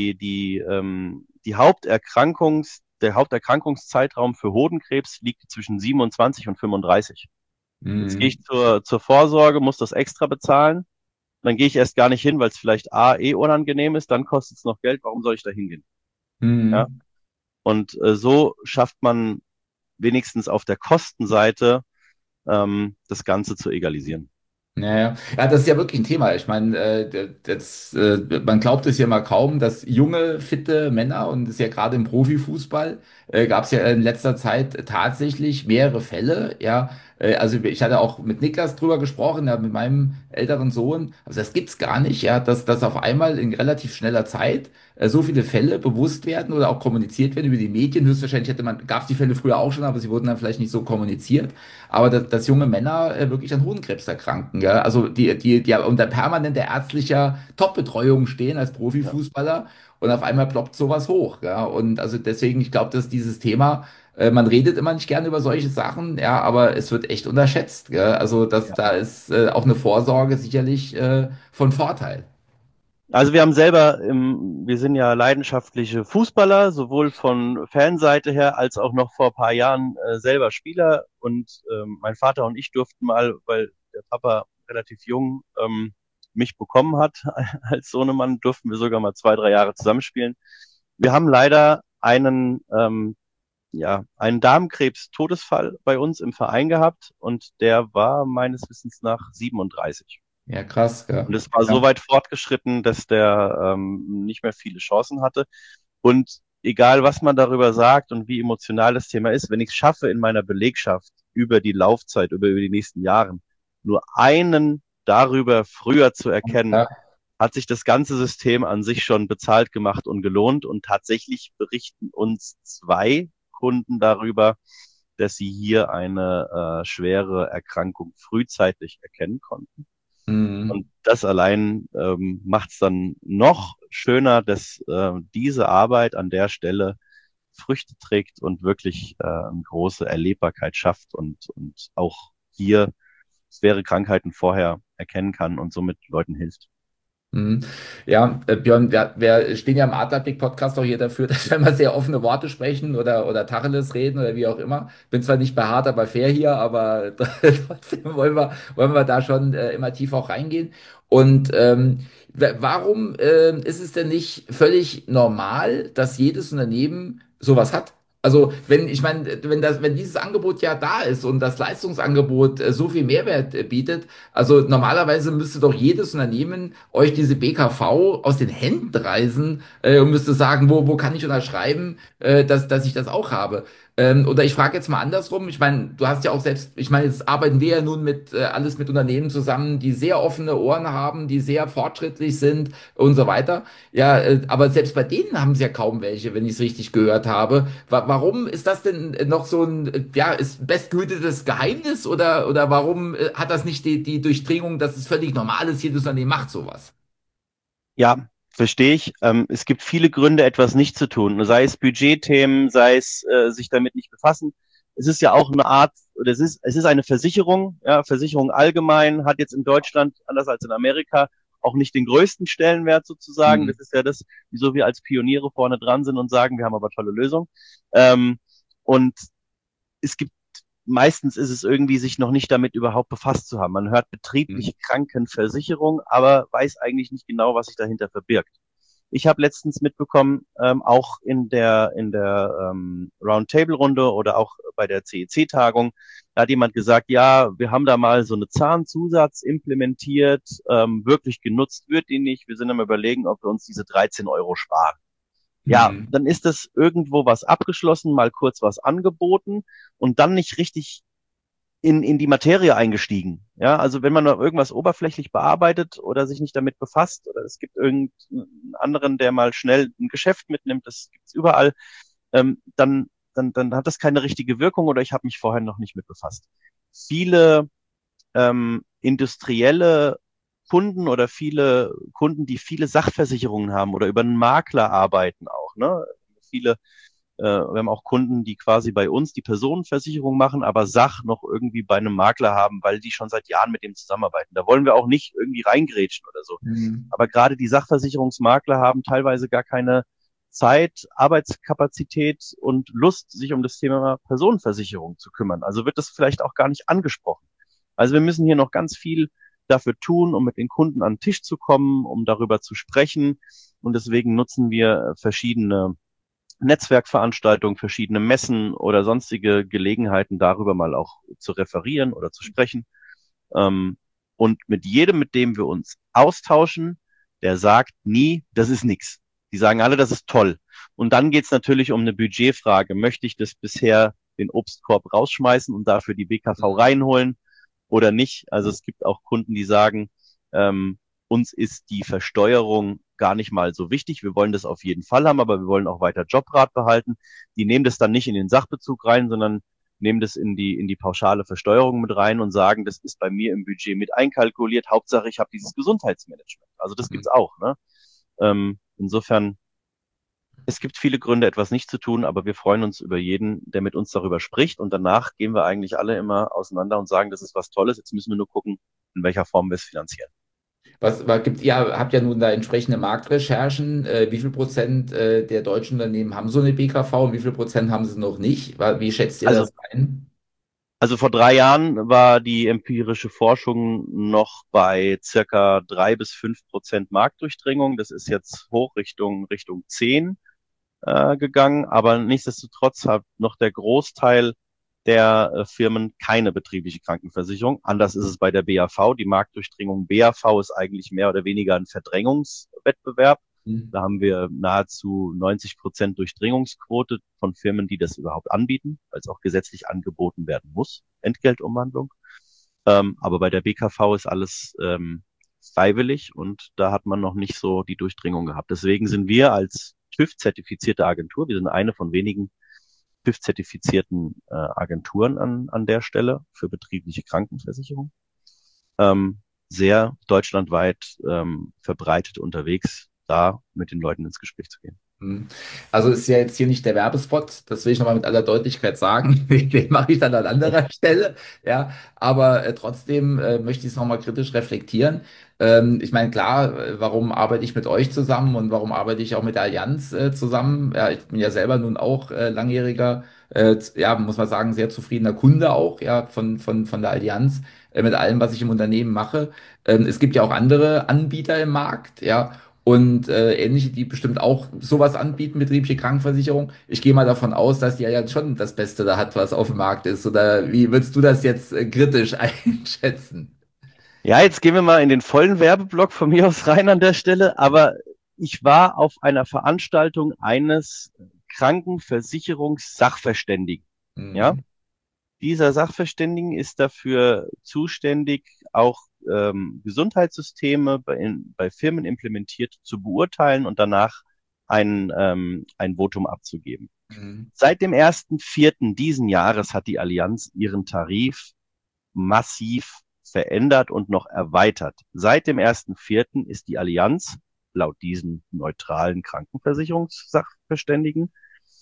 der Haupterkrankungszeitraum für Hodenkrebs liegt zwischen 27 und 35. Jetzt gehe hm. ich zur Vorsorge, muss das extra bezahlen. Dann gehe ich erst gar nicht hin, weil es vielleicht unangenehm ist, dann kostet es noch Geld. Warum soll ich da hingehen? Ja? Hm. Und so schafft man wenigstens auf der Kostenseite das Ganze zu egalisieren. Naja, ja, das ist ja wirklich ein Thema. Ich meine, man glaubt es ja mal kaum, dass junge, fitte Männer, und das ist ja gerade im Profifußball, gab es ja in letzter Zeit tatsächlich mehrere Fälle. Ja, also ich hatte auch mit Niklas drüber gesprochen, ja, mit meinem älteren Sohn. Also das gibt's gar nicht, ja, dass auf einmal in relativ schneller Zeit so viele Fälle bewusst werden oder auch kommuniziert werden über die Medien. Höchstwahrscheinlich gab es die Fälle früher auch schon, aber sie wurden dann vielleicht nicht so kommuniziert. Aber dass junge Männer wirklich an Hodenkrebs erkranken, ja? Also die ja unter permanenter ärztlicher Top-Betreuung stehen als Ja. Profifußballer und auf einmal ploppt sowas hoch, ja? Und also deswegen, ich glaube, dass dieses Thema, man redet immer nicht gerne über solche Sachen, ja, aber es wird echt unterschätzt, ja? Also da ist auch eine Vorsorge sicherlich von Vorteil. Also wir sind ja leidenschaftliche Fußballer, sowohl von Fanseite her als auch noch vor ein paar Jahren selber Spieler. Und mein Vater und ich durften mal, weil der Papa relativ jung mich bekommen hat als Sohnemann, durften wir sogar mal 2, 3 Jahre zusammenspielen. Wir haben leider einen Darmkrebs-Todesfall bei uns im Verein gehabt und der war meines Wissens nach 37. Ja, krass, Und ja. es war so Ja. weit fortgeschritten, dass der nicht mehr viele Chancen hatte. Und egal, was man darüber sagt und wie emotional das Thema ist, wenn ich es schaffe, in meiner Belegschaft über die Laufzeit, über die nächsten Jahre, nur einen darüber früher zu erkennen, Ja. hat sich das ganze System an sich schon bezahlt gemacht und gelohnt. Und tatsächlich berichten uns 2 Kunden darüber, dass sie hier eine schwere Erkrankung frühzeitig erkennen konnten. Mhm. Und das allein macht es dann noch schöner, dass diese Arbeit an der Stelle Früchte trägt und wirklich eine große Erlebbarkeit schafft und auch hier schwere Krankheiten vorher erkennen kann und somit Leuten hilft. Mhm. Ja, Björn, wir stehen ja im Adlerblick-Podcast auch hier dafür, dass wir immer sehr offene Worte sprechen oder Tacheles reden oder wie auch immer. Bin zwar nicht bei hart, aber fair hier, aber trotzdem wollen wir da schon immer tief auch reingehen. Und warum ist es denn nicht völlig normal, dass jedes Unternehmen sowas hat? Also wenn, ich meine, wenn dieses Angebot ja da ist und das Leistungsangebot so viel Mehrwert bietet, also normalerweise müsste doch jedes Unternehmen euch diese BKV aus den Händen reißen und müsste sagen, wo kann ich unterschreiben, dass ich das auch habe. Oder ich frage jetzt mal andersrum, ich meine, du hast ja auch selbst, ich meine, jetzt arbeiten wir ja nun mit alles mit Unternehmen zusammen, die sehr offene Ohren haben, die sehr fortschrittlich sind und so weiter. Ja, aber selbst bei denen haben sie ja kaum welche, wenn ich es richtig gehört habe. Warum ist das denn noch so ein, ja, ist bestgehütetes Geheimnis oder warum hat das nicht die Durchdringung, dass es völlig normal ist, jedes Unternehmen macht sowas? Ja, verstehe ich. Es gibt viele Gründe, etwas nicht zu tun. Sei es Budgetthemen, sei es sich damit nicht befassen. Es ist ja auch eine Art, oder es ist eine Versicherung. Ja, Versicherung allgemein hat jetzt in Deutschland, anders als in Amerika, auch nicht den größten Stellenwert sozusagen. Hm. Das ist ja das, wieso wir als Pioniere vorne dran sind und sagen, wir haben aber tolle Lösungen. Ähm, und es gibt meistens ist es irgendwie, sich noch nicht damit überhaupt befasst zu haben. Man hört Hm. betriebliche Krankenversicherung, aber weiß eigentlich nicht genau, was sich dahinter verbirgt. Ich habe letztens mitbekommen, auch in der Roundtable-Runde oder auch bei der CEC-Tagung, da hat jemand gesagt, ja, wir haben da mal so eine Zahnzusatz implementiert, wirklich genutzt wird die nicht. Wir sind am Überlegen, ob wir uns diese 13 € sparen. Ja, Hm. dann ist das irgendwo was abgeschlossen, mal kurz was angeboten und dann nicht richtig in die Materie eingestiegen. Ja, also wenn man noch irgendwas oberflächlich bearbeitet oder sich nicht damit befasst oder es gibt irgendeinen anderen, der mal schnell ein Geschäft mitnimmt, das gibt's überall, dann hat das keine richtige Wirkung oder ich habe mich vorher noch nicht mit befasst. Viele industrielle Kunden oder viele Kunden, die viele Sachversicherungen haben oder über einen Makler arbeiten auch, ne? Viele wir haben auch Kunden, die quasi bei uns die Personenversicherung machen, aber Sach noch irgendwie bei einem Makler haben, weil die schon seit Jahren mit dem zusammenarbeiten. Da wollen wir auch nicht irgendwie reingrätschen oder so. Hm. Aber gerade die Sachversicherungsmakler haben teilweise gar keine Zeit, Arbeitskapazität und Lust, sich um das Thema Personenversicherung zu kümmern. Also wird das vielleicht auch gar nicht angesprochen. Also wir müssen hier noch ganz viel dafür tun, um mit den Kunden an den Tisch zu kommen, um darüber zu sprechen. Und deswegen nutzen wir verschiedene Netzwerkveranstaltungen, verschiedene Messen oder sonstige Gelegenheiten, darüber mal auch zu referieren oder zu sprechen. Ähm, und mit jedem, mit dem wir uns austauschen, der sagt nie, das ist nix. Die sagen alle, das ist toll. Und dann geht's natürlich um eine Budgetfrage. Möchte ich das bisher den Obstkorb rausschmeißen und dafür die BKV reinholen oder nicht? Also es gibt auch Kunden, die sagen, uns ist die Versteuerung gar nicht mal so wichtig. Wir wollen das auf jeden Fall haben, aber wir wollen auch weiter Jobrat behalten. Die nehmen das dann nicht in den Sachbezug rein, sondern nehmen das in die pauschale Versteuerung mit rein und sagen, das ist bei mir im Budget mit einkalkuliert. Hauptsache, ich habe dieses Gesundheitsmanagement. Also das Hm. gibt's auch. Ne? Insofern, es gibt viele Gründe, etwas nicht zu tun, aber wir freuen uns über jeden, der mit uns darüber spricht. Und danach gehen wir eigentlich alle immer auseinander und sagen, das ist was Tolles. Jetzt müssen wir nur gucken, in welcher Form wir es finanzieren. Was gibt, ihr habt ja nun da entsprechende Marktrecherchen. Wie viel Prozent der deutschen Unternehmen haben so eine BKV und wie viel Prozent haben sie noch nicht? Wie schätzt ihr Also das ein? Also vor 3 Jahren war die empirische Forschung noch bei circa 3 bis 5% Marktdurchdringung. Das ist jetzt hoch Richtung 10 gegangen, aber nichtsdestotrotz hat noch der Großteil der Firmen keine betriebliche Krankenversicherung. Anders ist es bei der BAV. Die Marktdurchdringung BAV ist eigentlich mehr oder weniger ein Verdrängungswettbewerb. Hm. Da haben wir nahezu 90% Durchdringungsquote von Firmen, die das überhaupt anbieten, weil es auch gesetzlich angeboten werden muss, Entgeltumwandlung. Aber bei der BKV ist alles freiwillig und da hat man noch nicht so die Durchdringung gehabt. Deswegen sind wir als TÜV-zertifizierte Agentur, wir sind eine von wenigen TÜV-zertifizierten Agenturen an der Stelle für betriebliche Krankenversicherung, ähm, sehr deutschlandweit verbreitet unterwegs, da mit den Leuten ins Gespräch zu gehen. Hm. Also ist ja jetzt hier nicht der Werbespot, das will ich nochmal mit aller Deutlichkeit sagen. Den mache ich dann an anderer Stelle. Ja, aber trotzdem möchte ich es nochmal kritisch reflektieren. Ich meine, klar, warum arbeite ich mit euch zusammen und warum arbeite ich auch mit der Allianz zusammen? Ja, ich bin ja selber nun auch langjähriger, ja, muss man sagen, sehr zufriedener Kunde auch, ja, von der Allianz, mit allem, was ich im Unternehmen mache. Es gibt ja auch andere Anbieter im Markt, ja. und ähnliche, die bestimmt auch sowas anbieten, betriebliche Krankenversicherung. Ich gehe mal davon aus, dass die ja schon das Beste da hat, was auf dem Markt ist. Oder wie würdest du das jetzt kritisch einschätzen? Ja, jetzt gehen wir mal in den vollen Werbeblock von mir aus rein an der Stelle. Aber ich war auf einer Veranstaltung eines Krankenversicherungssachverständigen. Ja, Mhm. dieser Sachverständigen ist dafür zuständig, auch Gesundheitssysteme bei Firmen implementiert zu beurteilen und danach ein Votum abzugeben. Mhm. Seit dem 1.4. diesen Jahres hat die Allianz ihren Tarif massiv verändert und noch erweitert. Seit dem 1.4. ist die Allianz laut diesen neutralen Krankenversicherungssachverständigen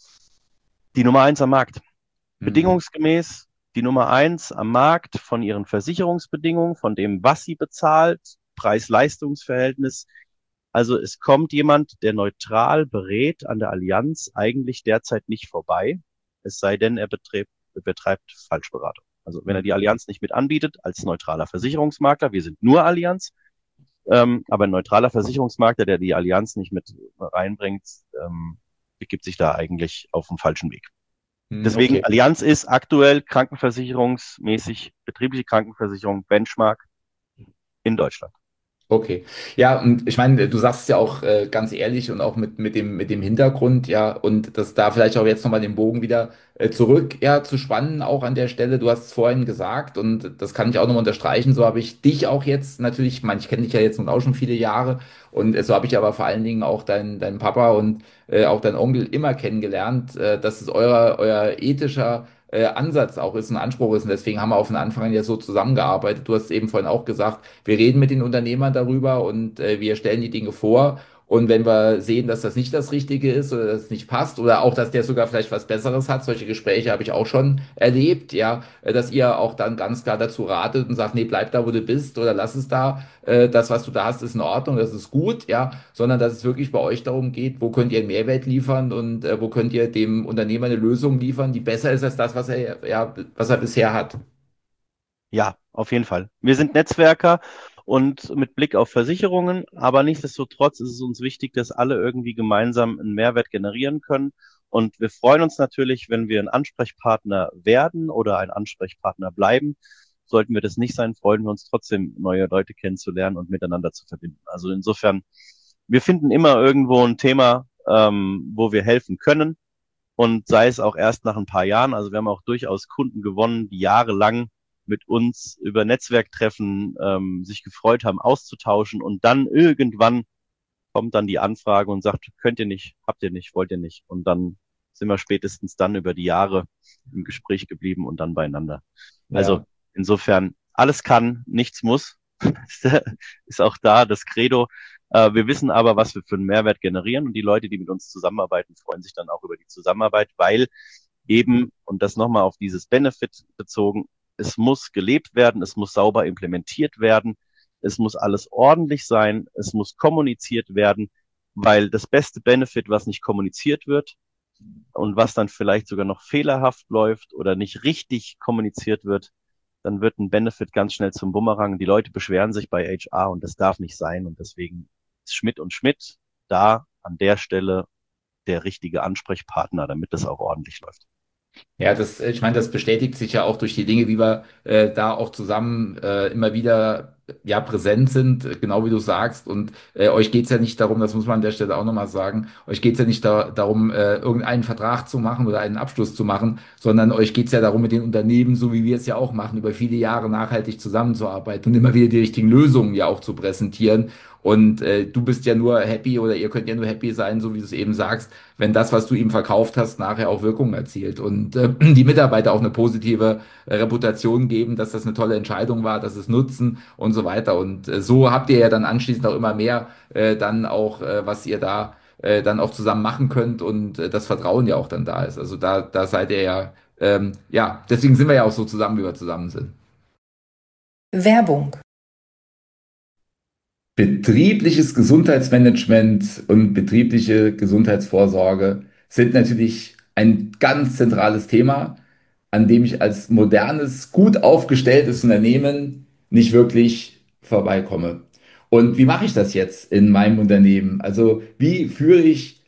die Nummer eins am Markt. Mhm. Bedingungsgemäß die Nummer eins am Markt von ihren Versicherungsbedingungen, von dem, was sie bezahlt, Preis-Leistungs-Verhältnis. Also es kommt jemand, der neutral berät an der Allianz eigentlich derzeit nicht vorbei, es sei denn, betreibt Falschberatung. Also wenn er die Mhm. Allianz nicht mit anbietet als neutraler Versicherungsmakler, wir sind nur Allianz, aber ein neutraler Versicherungsmakler, der die Allianz nicht mit reinbringt, begibt sich da eigentlich auf den falschen Weg. Mhm. Deswegen, Okay. Allianz ist aktuell krankenversicherungsmäßig betriebliche Krankenversicherung Benchmark in Deutschland. Okay. Ja, und ich meine, du sagst es ja auch ganz ehrlich und auch mit dem Hintergrund, ja, und das da vielleicht auch jetzt nochmal den Bogen wieder zurück, ja, zu spannen, auch an der Stelle. Du hast es vorhin gesagt und das kann ich auch nochmal unterstreichen. So habe ich dich auch jetzt natürlich, ich meine, ich kenne dich ja jetzt nun auch schon viele Jahre und so habe ich aber vor allen Dingen auch deinen Papa und auch deinen Onkel immer kennengelernt, dass es euer ethischer Ansatz auch ist, ein Anspruch ist. Und deswegen haben wir auch von Anfang an ja so zusammengearbeitet. Du hast es eben vorhin auch gesagt, wir reden mit den Unternehmern darüber und wir stellen die Dinge vor. Und wenn wir sehen, dass das nicht das Richtige ist oder dass es nicht passt oder auch, dass der sogar vielleicht was Besseres hat, solche Gespräche habe ich auch schon erlebt, ja, dass ihr auch dann ganz klar dazu ratet und sagt, nee, bleib da, wo du bist oder lass es da, das, was du da hast, ist in Ordnung, das ist gut, ja, sondern dass es wirklich bei euch darum geht, wo könnt ihr einen Mehrwert liefern und wo könnt ihr dem Unternehmer eine Lösung liefern, die besser ist als das, was er bisher hat. Ja, auf jeden Fall. Wir sind Netzwerker und mit Blick auf Versicherungen, aber nichtsdestotrotz ist es uns wichtig, dass alle irgendwie gemeinsam einen Mehrwert generieren können. Und wir freuen uns natürlich, wenn wir ein Ansprechpartner werden oder ein Ansprechpartner bleiben. Sollten wir das nicht sein, freuen wir uns trotzdem, neue Leute kennenzulernen und miteinander zu verbinden. Also insofern, wir finden immer irgendwo ein Thema, wo wir helfen können. Und sei es auch erst nach ein paar Jahren. Also wir haben auch durchaus Kunden gewonnen, die jahrelang mit uns über Netzwerktreffen sich gefreut haben, auszutauschen. Und dann irgendwann kommt dann die Anfrage und sagt, könnt ihr nicht, habt ihr nicht, wollt ihr nicht. Und dann sind wir spätestens dann über die Jahre im Gespräch geblieben und dann beieinander. Also Ja. insofern, alles kann, nichts muss. Ist auch da das Credo. Wir wissen aber, was wir für einen Mehrwert generieren und die Leute, die mit uns zusammenarbeiten, freuen sich dann auch über die Zusammenarbeit, weil eben, und das nochmal auf dieses Benefit bezogen, es muss gelebt werden, es muss sauber implementiert werden, es muss alles ordentlich sein, es muss kommuniziert werden, weil das beste Benefit, was nicht kommuniziert wird und was dann vielleicht sogar noch fehlerhaft läuft oder nicht richtig kommuniziert wird, dann wird ein Benefit ganz schnell zum Bumerang. Die Leute beschweren sich bei HR und das darf nicht sein. Und deswegen ist Schmidt und Schmidt da an der Stelle der richtige Ansprechpartner, damit das auch ordentlich läuft. Ja, ich meine, das bestätigt sich ja auch durch die Dinge, wie wir da auch zusammen immer wieder ja präsent sind, genau wie du sagst. Und euch geht's ja nicht darum, das muss man an der Stelle auch nochmal sagen, euch geht's ja nicht darum, irgendeinen Vertrag zu machen oder einen Abschluss zu machen, sondern euch geht's ja darum, mit den Unternehmen, so wie wir es ja auch machen, über viele Jahre nachhaltig zusammenzuarbeiten und immer wieder die richtigen Lösungen ja auch zu präsentieren. Und du bist ja nur happy oder ihr könnt ja nur happy sein, so wie du es eben sagst, wenn das, was du ihm verkauft hast, nachher auch Wirkung erzielt und die Mitarbeiter auch eine positive Reputation geben, dass das eine tolle Entscheidung war, dass es nutzen und so weiter. Und so habt ihr ja dann anschließend auch immer mehr dann auch, was ihr da dann auch zusammen machen könnt und das Vertrauen ja auch dann da ist. Also da seid ihr ja, ja, deswegen sind wir ja auch so zusammen, wie wir zusammen sind. Werbung. Betriebliches Gesundheitsmanagement und betriebliche Gesundheitsvorsorge sind natürlich ein ganz zentrales Thema, an dem ich als modernes, gut aufgestelltes Unternehmen nicht wirklich vorbeikomme. Und wie mache ich das jetzt in meinem Unternehmen? Also wie führe ich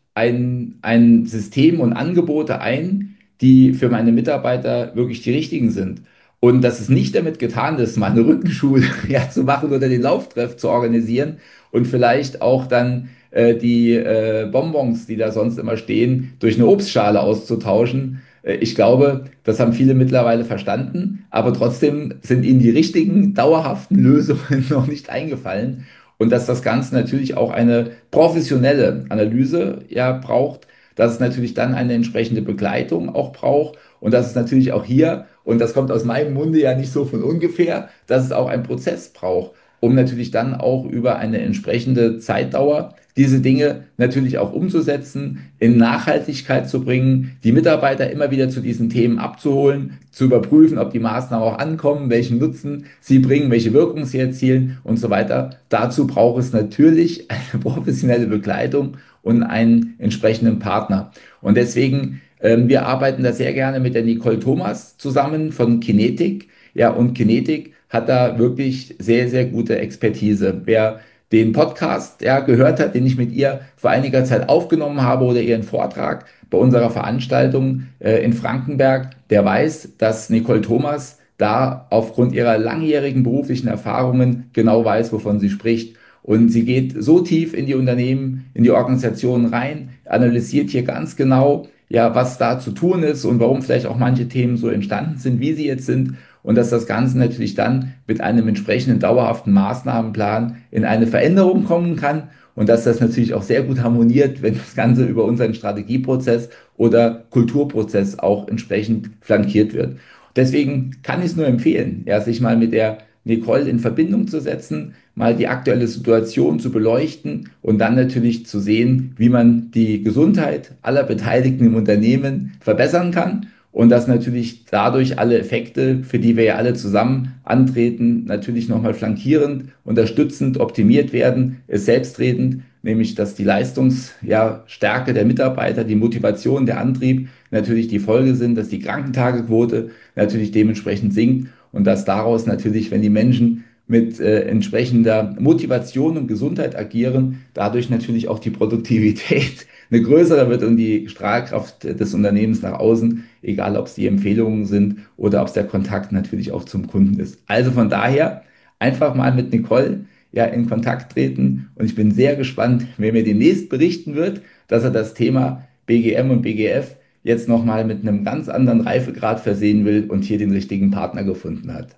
ein System und Angebote ein, die für meine Mitarbeiter wirklich die richtigen sind? Und dass es nicht damit getan ist, mal eine Rückenschule ja, zu machen oder den Lauftreff zu organisieren und vielleicht auch dann die Bonbons, die da sonst immer stehen, durch eine Obstschale auszutauschen. Ich glaube, das haben viele mittlerweile verstanden, aber trotzdem sind ihnen die richtigen, dauerhaften Lösungen noch nicht eingefallen. Und dass das Ganze natürlich auch eine professionelle Analyse ja braucht, dass es natürlich dann eine entsprechende Begleitung auch braucht und dass es natürlich auch hier, und das kommt aus meinem Munde ja nicht so von ungefähr, dass es auch einen Prozess braucht, um natürlich dann auch über eine entsprechende Zeitdauer diese Dinge natürlich auch umzusetzen, in Nachhaltigkeit zu bringen, die Mitarbeiter immer wieder zu diesen Themen abzuholen, zu überprüfen, ob die Maßnahmen auch ankommen, welchen Nutzen sie bringen, welche Wirkung sie erzielen und so weiter. Dazu braucht es natürlich eine professionelle Begleitung und einen entsprechenden Partner. Und deswegen, wir arbeiten da sehr gerne mit der Nicole Thomas zusammen von Kinetic. Ja, und Kinetic hat da wirklich sehr, sehr gute Expertise. Wer den Podcast ja, gehört hat, den ich mit ihr vor einiger Zeit aufgenommen habe oder ihren Vortrag bei unserer Veranstaltung in Frankenberg, der weiß, dass Nicole Thomas da aufgrund ihrer langjährigen beruflichen Erfahrungen genau weiß, wovon sie spricht. Und sie geht so tief in die Unternehmen, in die Organisationen rein, analysiert hier ganz genau, ja, was da zu tun ist und warum vielleicht auch manche Themen so entstanden sind, wie sie jetzt sind. Und dass das Ganze natürlich dann mit einem entsprechenden dauerhaften Maßnahmenplan in eine Veränderung kommen kann und dass das natürlich auch sehr gut harmoniert, wenn das Ganze über unseren Strategieprozess oder Kulturprozess auch entsprechend flankiert wird. Deswegen kann ich es nur empfehlen, ja, sich mal mit der Nicole in Verbindung zu setzen, mal die aktuelle Situation zu beleuchten und dann natürlich zu sehen, wie man die Gesundheit aller Beteiligten im Unternehmen verbessern kann und dass natürlich dadurch alle Effekte, für die wir ja alle zusammen antreten, natürlich nochmal flankierend, unterstützend, optimiert werden, ist selbstredend, nämlich dass die Leistungsstärke ja, Stärke der Mitarbeiter, die Motivation, der Antrieb natürlich die Folge sind, dass die Krankentagequote natürlich dementsprechend sinkt und dass daraus natürlich, wenn die Menschen mit entsprechender Motivation und Gesundheit agieren, dadurch natürlich auch die Produktivität eine größere wird und die Strahlkraft des Unternehmens nach außen, egal ob es die Empfehlungen sind oder ob es der Kontakt natürlich auch zum Kunden ist. Also von daher einfach mal mit Nicole ja in Kontakt treten und ich bin sehr gespannt, wer mir demnächst berichten wird, dass er das Thema BGM und BGF jetzt nochmal mit einem ganz anderen Reifegrad versehen will und hier den richtigen Partner gefunden hat.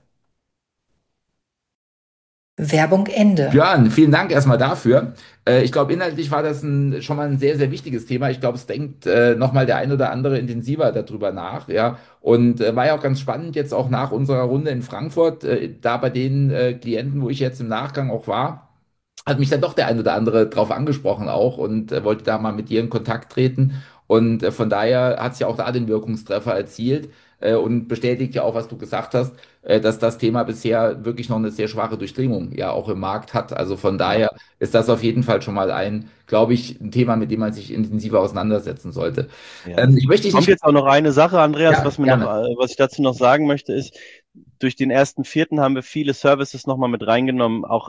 Werbung Ende. Björn, vielen Dank erstmal dafür. Ich glaube, inhaltlich war das schon mal ein sehr, sehr wichtiges Thema. Ich glaube, es denkt nochmal der ein oder andere intensiver darüber nach. Ja. Und war ja auch ganz spannend jetzt auch nach unserer Runde in Frankfurt, da bei den Klienten, wo ich jetzt im Nachgang auch war, hat mich dann doch der ein oder andere drauf angesprochen auch und wollte da mal mit dir in Kontakt treten. Und von daher hat es ja auch da den Wirkungstreffer erzielt und bestätigt ja auch, was du gesagt hast, dass das Thema bisher wirklich noch eine sehr schwache Durchdringung ja auch im Markt hat. Also von Ja, daher ist das auf jeden Fall schon mal glaube ich, ein Thema, mit dem man sich intensiver auseinandersetzen sollte. ja. Ich möchte dich Kommt nicht, jetzt auch noch eine Sache, Andreas, ja, was mir noch, gerne. was ich dazu noch sagen möchte, ist, durch den ersten Vierten haben wir viele Services nochmal mit reingenommen, auch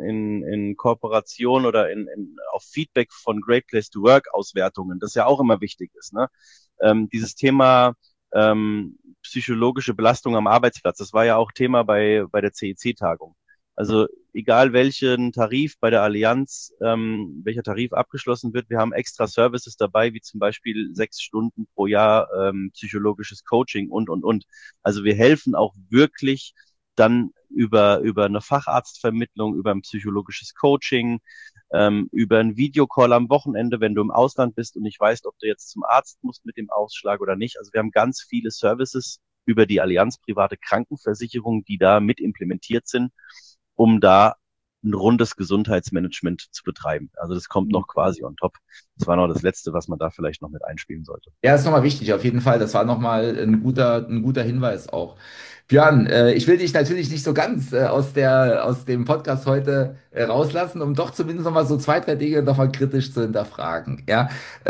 in Kooperation oder auf Feedback von Great Place to Work Auswertungen, das ja auch immer wichtig ist, ne? Dieses Thema psychologische Belastung am Arbeitsplatz, das war ja auch Thema bei der CEC-Tagung. Also egal welchen Tarif bei der Allianz, welcher Tarif abgeschlossen wird, wir haben extra Services dabei, wie zum Beispiel 6 Stunden pro Jahr psychologisches Coaching und. Also wir helfen auch wirklich dann über eine Facharztvermittlung, über ein psychologisches Coaching, über einen Videocall am Wochenende, wenn du im Ausland bist und nicht weißt, ob du jetzt zum Arzt musst mit dem Ausschlag oder nicht. Also wir haben ganz viele Services über die Allianz private Krankenversicherung, die da mit implementiert sind, um da ein rundes Gesundheitsmanagement zu betreiben. Also das kommt noch quasi on top. Das war noch das Letzte, was man da vielleicht noch mit einspielen sollte. Ja, ist nochmal wichtig, auf jeden Fall. Das war nochmal ein guter Hinweis auch. Björn, ich will dich natürlich nicht so ganz aus dem Podcast heute rauslassen, um doch zumindest nochmal so zwei, drei Dinge nochmal kritisch zu hinterfragen. Ja,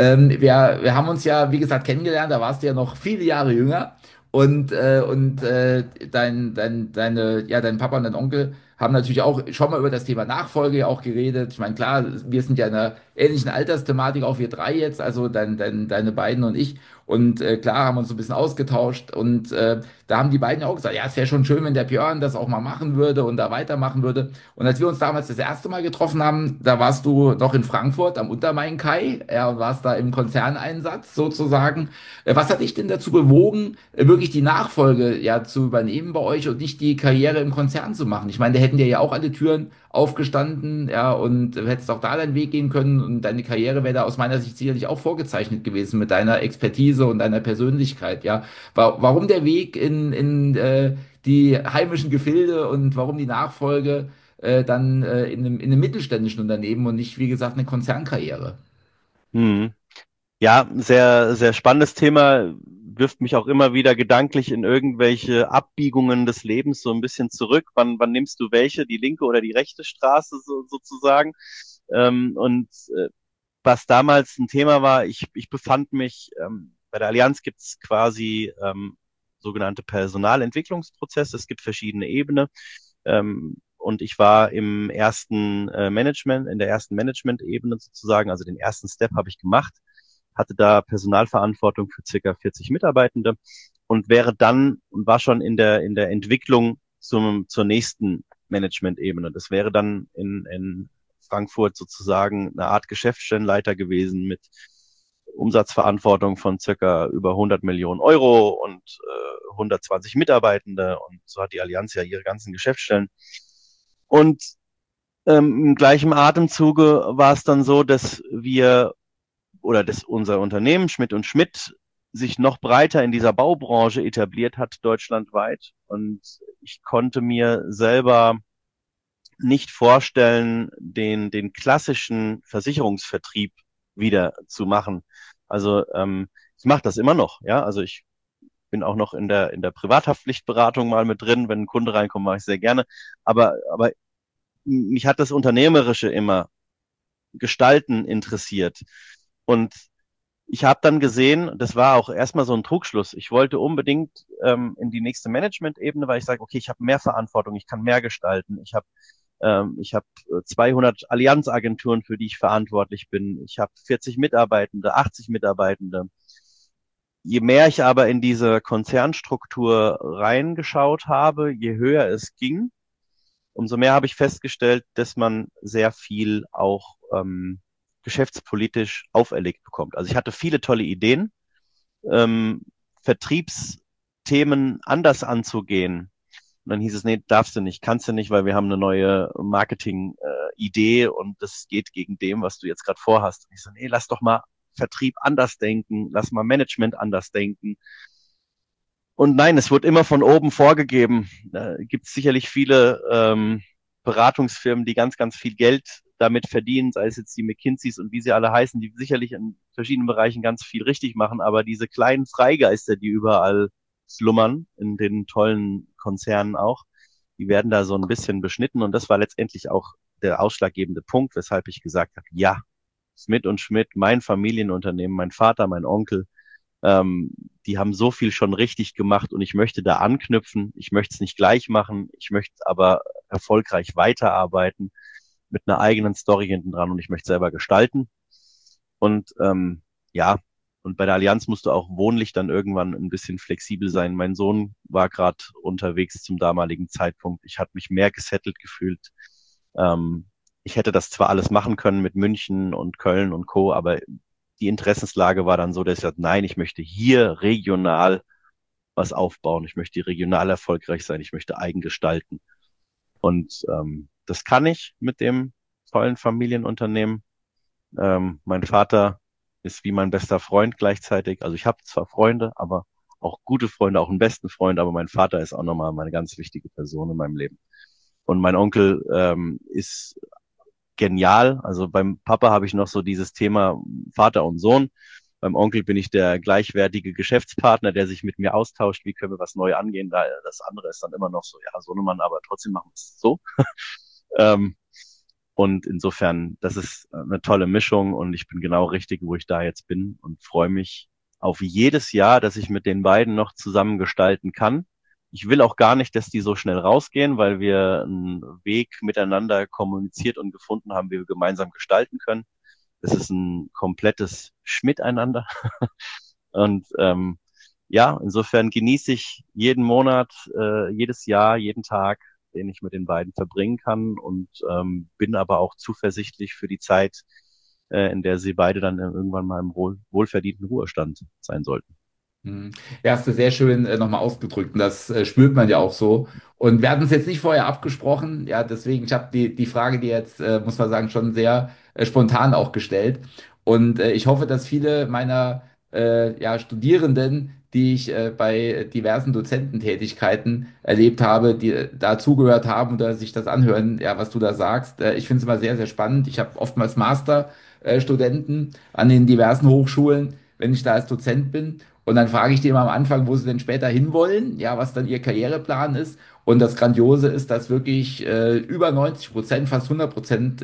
wir haben uns ja, wie gesagt, kennengelernt, da warst du ja noch viele Jahre jünger und dein Papa und dein Onkel haben natürlich auch schon mal über das Thema Nachfolge ja auch geredet. Ich meine, klar, wir sind ja in einer ähnlichen Altersthematik, auch wir drei jetzt, also deine beiden und ich. Und klar haben wir uns so ein bisschen ausgetauscht und da haben die beiden ja auch gesagt, ja, es wäre schon schön, wenn der Björn das auch mal machen würde und da weitermachen würde. Und als wir uns damals das erste Mal getroffen haben, da warst du noch in Frankfurt am Untermain-Kai, ja, warst da im Konzerneinsatz sozusagen. Was hat dich denn dazu bewogen, wirklich die Nachfolge ja zu übernehmen bei euch und nicht die Karriere im Konzern zu machen? Ich meine, da hätten dir ja auch alle Türen aufgestanden, ja, und du hättest auch da deinen Weg gehen können und deine Karriere wäre da aus meiner Sicht sicherlich auch vorgezeichnet gewesen mit deiner Expertise und deiner Persönlichkeit, ja. Warum der Weg in die heimischen Gefilde und warum die Nachfolge dann in einem mittelständischen Unternehmen und nicht, wie gesagt, eine Konzernkarriere? Hm. Ja, sehr, sehr spannendes Thema, wirft mich auch immer wieder gedanklich in irgendwelche Abbiegungen des Lebens so ein bisschen zurück. Wann nimmst du welche, die linke oder die rechte Straße sozusagen? Und was damals ein Thema war, ich befand mich, bei der Allianz gibt es quasi sogenannte Personalentwicklungsprozesse. Es gibt verschiedene Ebenen. Und ich war im ersten Management, in der ersten Management-Ebene sozusagen, also den ersten Step habe ich gemacht, hatte da Personalverantwortung für circa 40 Mitarbeitende und wäre dann und war schon in der Entwicklung zur nächsten Management-Ebene. Das wäre dann in Frankfurt sozusagen eine Art Geschäftsstellenleiter gewesen mit Umsatzverantwortung von circa über 100 Millionen Euro und 120 Mitarbeitende. Und so hat die Allianz ja ihre ganzen Geschäftsstellen. Und im gleichen Atemzuge war es dann so, dass wir oder dass unser Unternehmen Schmidt und Schmidt sich noch breiter in dieser Baubranche etabliert hat, deutschlandweit. Und ich konnte mir selber nicht vorstellen, den klassischen Versicherungsvertrieb wieder zu machen. Also ich mache das immer noch, ja. Also ich bin auch noch in der Privathaftpflichtberatung mal mit drin. Wenn ein Kunde reinkommt, mache ich sehr gerne. Aber mich hat das Unternehmerische immer Gestalten interessiert. Und ich habe dann gesehen, das war auch erstmal so ein Trugschluss. Ich wollte unbedingt in die nächste Management-Ebene, weil ich sage, okay, ich habe mehr Verantwortung, ich kann mehr gestalten. Ich habe 200 Allianzagenturen, für die ich verantwortlich bin. Ich habe 40 Mitarbeitende, 80 Mitarbeitende. Je mehr ich aber in diese Konzernstruktur reingeschaut habe, je höher es ging, umso mehr habe ich festgestellt, dass man sehr viel auch geschäftspolitisch auferlegt bekommt. Also ich hatte viele tolle Ideen, ähm, Vertriebsthemen anders anzugehen. Und dann hieß es, nee, darfst du nicht, kannst du nicht, weil wir haben eine neue Marketing-Idee und das geht gegen dem, was du jetzt gerade vorhast. Und ich so, nee, lass doch mal Vertrieb anders denken, lass mal Management anders denken. Und nein, es wird immer von oben vorgegeben. Da gibt es sicherlich viele Beratungsfirmen, die ganz, ganz viel Geld damit verdienen, sei es jetzt die McKinseys und wie sie alle heißen, die sicherlich in verschiedenen Bereichen ganz viel richtig machen, aber diese kleinen Freigeister, die überall schlummern, in den tollen Konzernen auch, die werden da so ein bisschen beschnitten und das war letztendlich auch der ausschlaggebende Punkt, weshalb ich gesagt habe, ja, Schmidt und Schmidt, mein Familienunternehmen, mein Vater, mein Onkel, ähm, die haben so viel schon richtig gemacht und ich möchte da anknüpfen. Ich möchte es nicht gleich machen, ich möchte aber erfolgreich weiterarbeiten mit einer eigenen Story hinten dran und ich möchte selber gestalten. Und ja, und bei der Allianz musst du auch wohnlich dann irgendwann ein bisschen flexibel sein. Mein Sohn war gerade unterwegs zum damaligen Zeitpunkt. Ich hatte mich mehr gesettelt gefühlt. Ähm, Ich hätte das zwar alles machen können mit München und Köln und Co., aber die Interessenslage war dann so, dass ich sagte, nein, ich möchte hier regional was aufbauen. Ich möchte regional erfolgreich sein. Ich möchte eigen gestalten. Und das kann ich mit dem tollen Familienunternehmen. Mein Vater ist wie mein bester Freund gleichzeitig. Also ich habe zwar Freunde, aber auch gute Freunde, auch einen besten Freund, aber mein Vater ist auch nochmal meine ganz wichtige Person in meinem Leben. Und mein Onkel ist genial. Also beim Papa habe ich noch so dieses Thema Vater und Sohn. Beim Onkel bin ich der gleichwertige Geschäftspartner, der sich mit mir austauscht, wie können wir was neu angehen. Das andere ist dann immer noch so, ja, Sohnemann, aber trotzdem machen wir es so. ähm, und insofern, das ist eine tolle Mischung und ich bin genau richtig, wo ich da jetzt bin und freue mich auf jedes Jahr, dass ich mit den beiden noch zusammen gestalten kann, Ich will auch gar nicht, dass die so schnell rausgehen, weil wir einen Weg miteinander kommuniziert und gefunden haben, wie wir gemeinsam gestalten können. Es ist ein komplettes Schmiteinander. Und ja, insofern genieße ich jeden Monat, jedes Jahr, jeden Tag, den ich mit den beiden verbringen kann und bin aber auch zuversichtlich für die Zeit, in der sie beide dann irgendwann mal im wohlverdienten Ruhestand sein sollten. Ja, hast du sehr schön nochmal ausgedrückt und das spürt man ja auch so. Und wir hatten es jetzt nicht vorher abgesprochen, ja, deswegen, ich habe die Frage dir jetzt, muss man sagen, schon sehr spontan auch gestellt. Und ich hoffe, dass viele meiner ja, Studierenden, die ich bei diversen Dozententätigkeiten erlebt habe, die da zugehört haben oder sich das anhören, ja, was du da sagst. Ich finde es immer sehr, sehr spannend. Ich habe oftmals Masterstudenten an den diversen Hochschulen, wenn ich da als Dozent bin. Und dann frage ich die immer am Anfang, wo sie denn später hinwollen, ja, was dann ihr Karriereplan ist. Und das Grandiose ist, dass wirklich über 90%, fast 100%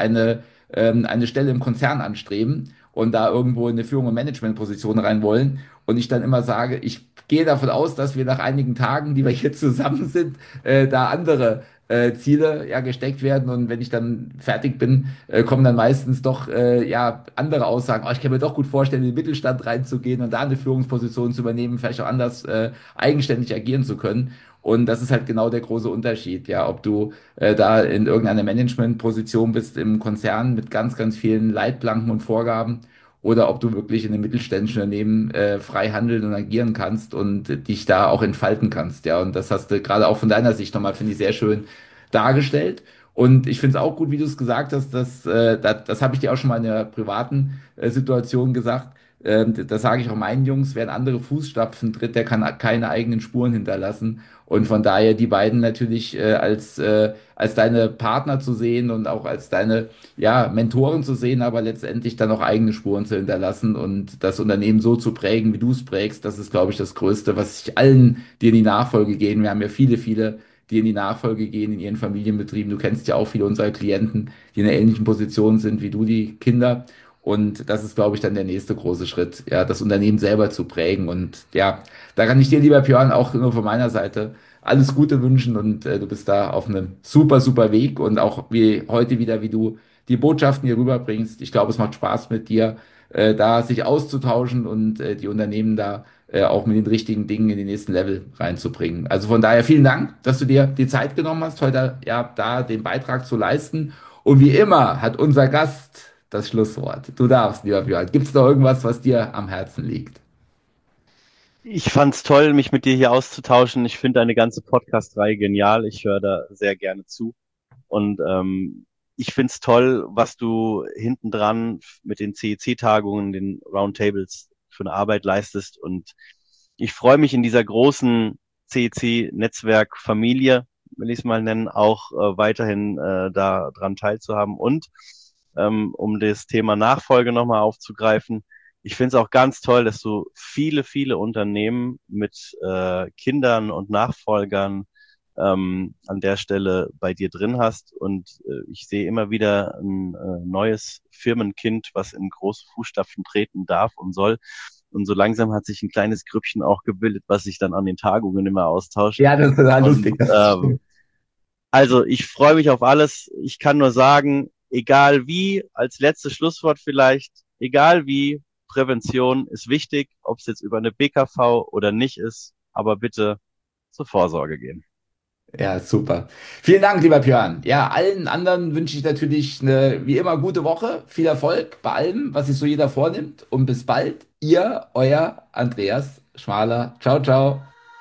eine Stelle im Konzern anstreben und da irgendwo in eine Führung- und Managementposition rein wollen. Und ich dann immer sage, ich gehe davon aus, dass wir nach einigen Tagen, die wir hier zusammen sind, da andere Ziele ja gesteckt werden und wenn ich dann fertig bin, kommen dann meistens doch ja andere Aussagen. Oh, ich kann mir doch gut vorstellen, in den Mittelstand reinzugehen und da eine Führungsposition zu übernehmen, vielleicht auch anders eigenständig agieren zu können. Und das ist halt genau der große Unterschied, ja, ob du da in irgendeiner Managementposition bist im Konzern mit ganz, ganz vielen Leitplanken und Vorgaben oder ob du wirklich in einem mittelständischen Unternehmen frei handeln und agieren kannst und dich da auch entfalten kannst, ja. Und das hast du gerade auch von deiner Sicht nochmal, finde ich, sehr schön dargestellt. Und ich finde es auch gut, wie du es gesagt hast, das habe ich dir auch schon mal in der privaten Situation gesagt. Das sage ich auch meinen Jungs, wer in andere Fußstapfen tritt, der kann keine eigenen Spuren hinterlassen. Und von daher die beiden natürlich als deine Partner zu sehen und auch als deine ja, Mentoren zu sehen, aber letztendlich dann auch eigene Spuren zu hinterlassen und das Unternehmen so zu prägen, wie du es prägst, das ist, glaube ich, das Größte, was ich allen, die in die Nachfolge gehen, wir haben ja viele, viele, die in die Nachfolge gehen in ihren Familienbetrieben. Du kennst ja auch viele unserer Klienten, die in einer ähnlichen Position sind wie du, die Kinder. Und das ist, glaube ich, dann der nächste große Schritt, ja, das Unternehmen selber zu prägen. Und ja, da kann ich dir, lieber Björn, auch nur von meiner Seite alles Gute wünschen und du bist da auf einem super, super Weg und auch wie heute wieder, wie du die Botschaften hier rüberbringst. Ich glaube, es macht Spaß mit dir, da sich auszutauschen und die Unternehmen da auch mit den richtigen Dingen in den nächsten Level reinzubringen. Also von daher vielen Dank, dass du dir die Zeit genommen hast, heute ja da den Beitrag zu leisten. Und wie immer hat unser Gast das Schlusswort. Du darfst, lieber Björn. Gibt es noch irgendwas, was dir am Herzen liegt? Ich fand's toll, mich mit dir hier auszutauschen. Ich finde deine ganze Podcast-Reihe genial. Ich höre da sehr gerne zu. Und ich find's toll, was du hinten dran mit den CEC-Tagungen, den Roundtables für eine Arbeit leistest. Und ich freue mich in dieser großen CEC-Netzwerk-Familie, will ich es mal nennen, auch weiterhin da dran teilzuhaben. Und um das Thema Nachfolge nochmal aufzugreifen, ich finde es auch ganz toll, dass du viele, viele Unternehmen mit Kindern und Nachfolgern an der Stelle bei dir drin hast. Und ich sehe immer wieder ein neues Firmenkind, was in große Fußstapfen treten darf und soll. Und so langsam hat sich ein kleines Grüppchen auch gebildet, was sich dann an den Tagungen immer austauscht. Ja, das ist total lustig. Also ich freue mich auf alles. Ich kann nur sagen, egal wie, als letztes Schlusswort vielleicht, egal wie, Prävention ist wichtig, ob es jetzt über eine BKV oder nicht ist, aber bitte zur Vorsorge gehen. Ja, super. Vielen Dank, lieber Björn. Ja, allen anderen wünsche ich natürlich eine, wie immer, gute Woche. Viel Erfolg bei allem, was sich so jeder vornimmt. Und bis bald. Ihr, euer Andreas Schmaler. Ciao, ciao.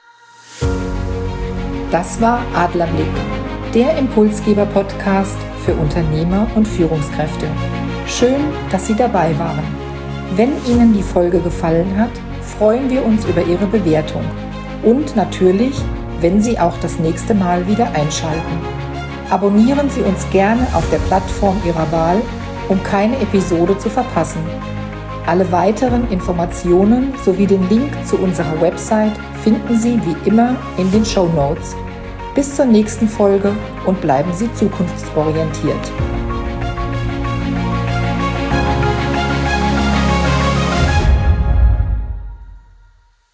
Das war Adlerblick, der Impulsgeber-Podcast für Unternehmer und Führungskräfte. Schön, dass Sie dabei waren. Wenn Ihnen die Folge gefallen hat, freuen wir uns über Ihre Bewertung und natürlich, wenn Sie auch das nächste Mal wieder einschalten. Abonnieren Sie uns gerne auf der Plattform Ihrer Wahl, um keine Episode zu verpassen. Alle weiteren Informationen sowie den Link zu unserer Website finden Sie wie immer in den Shownotes. Bis zur nächsten Folge und bleiben Sie zukunftsorientiert.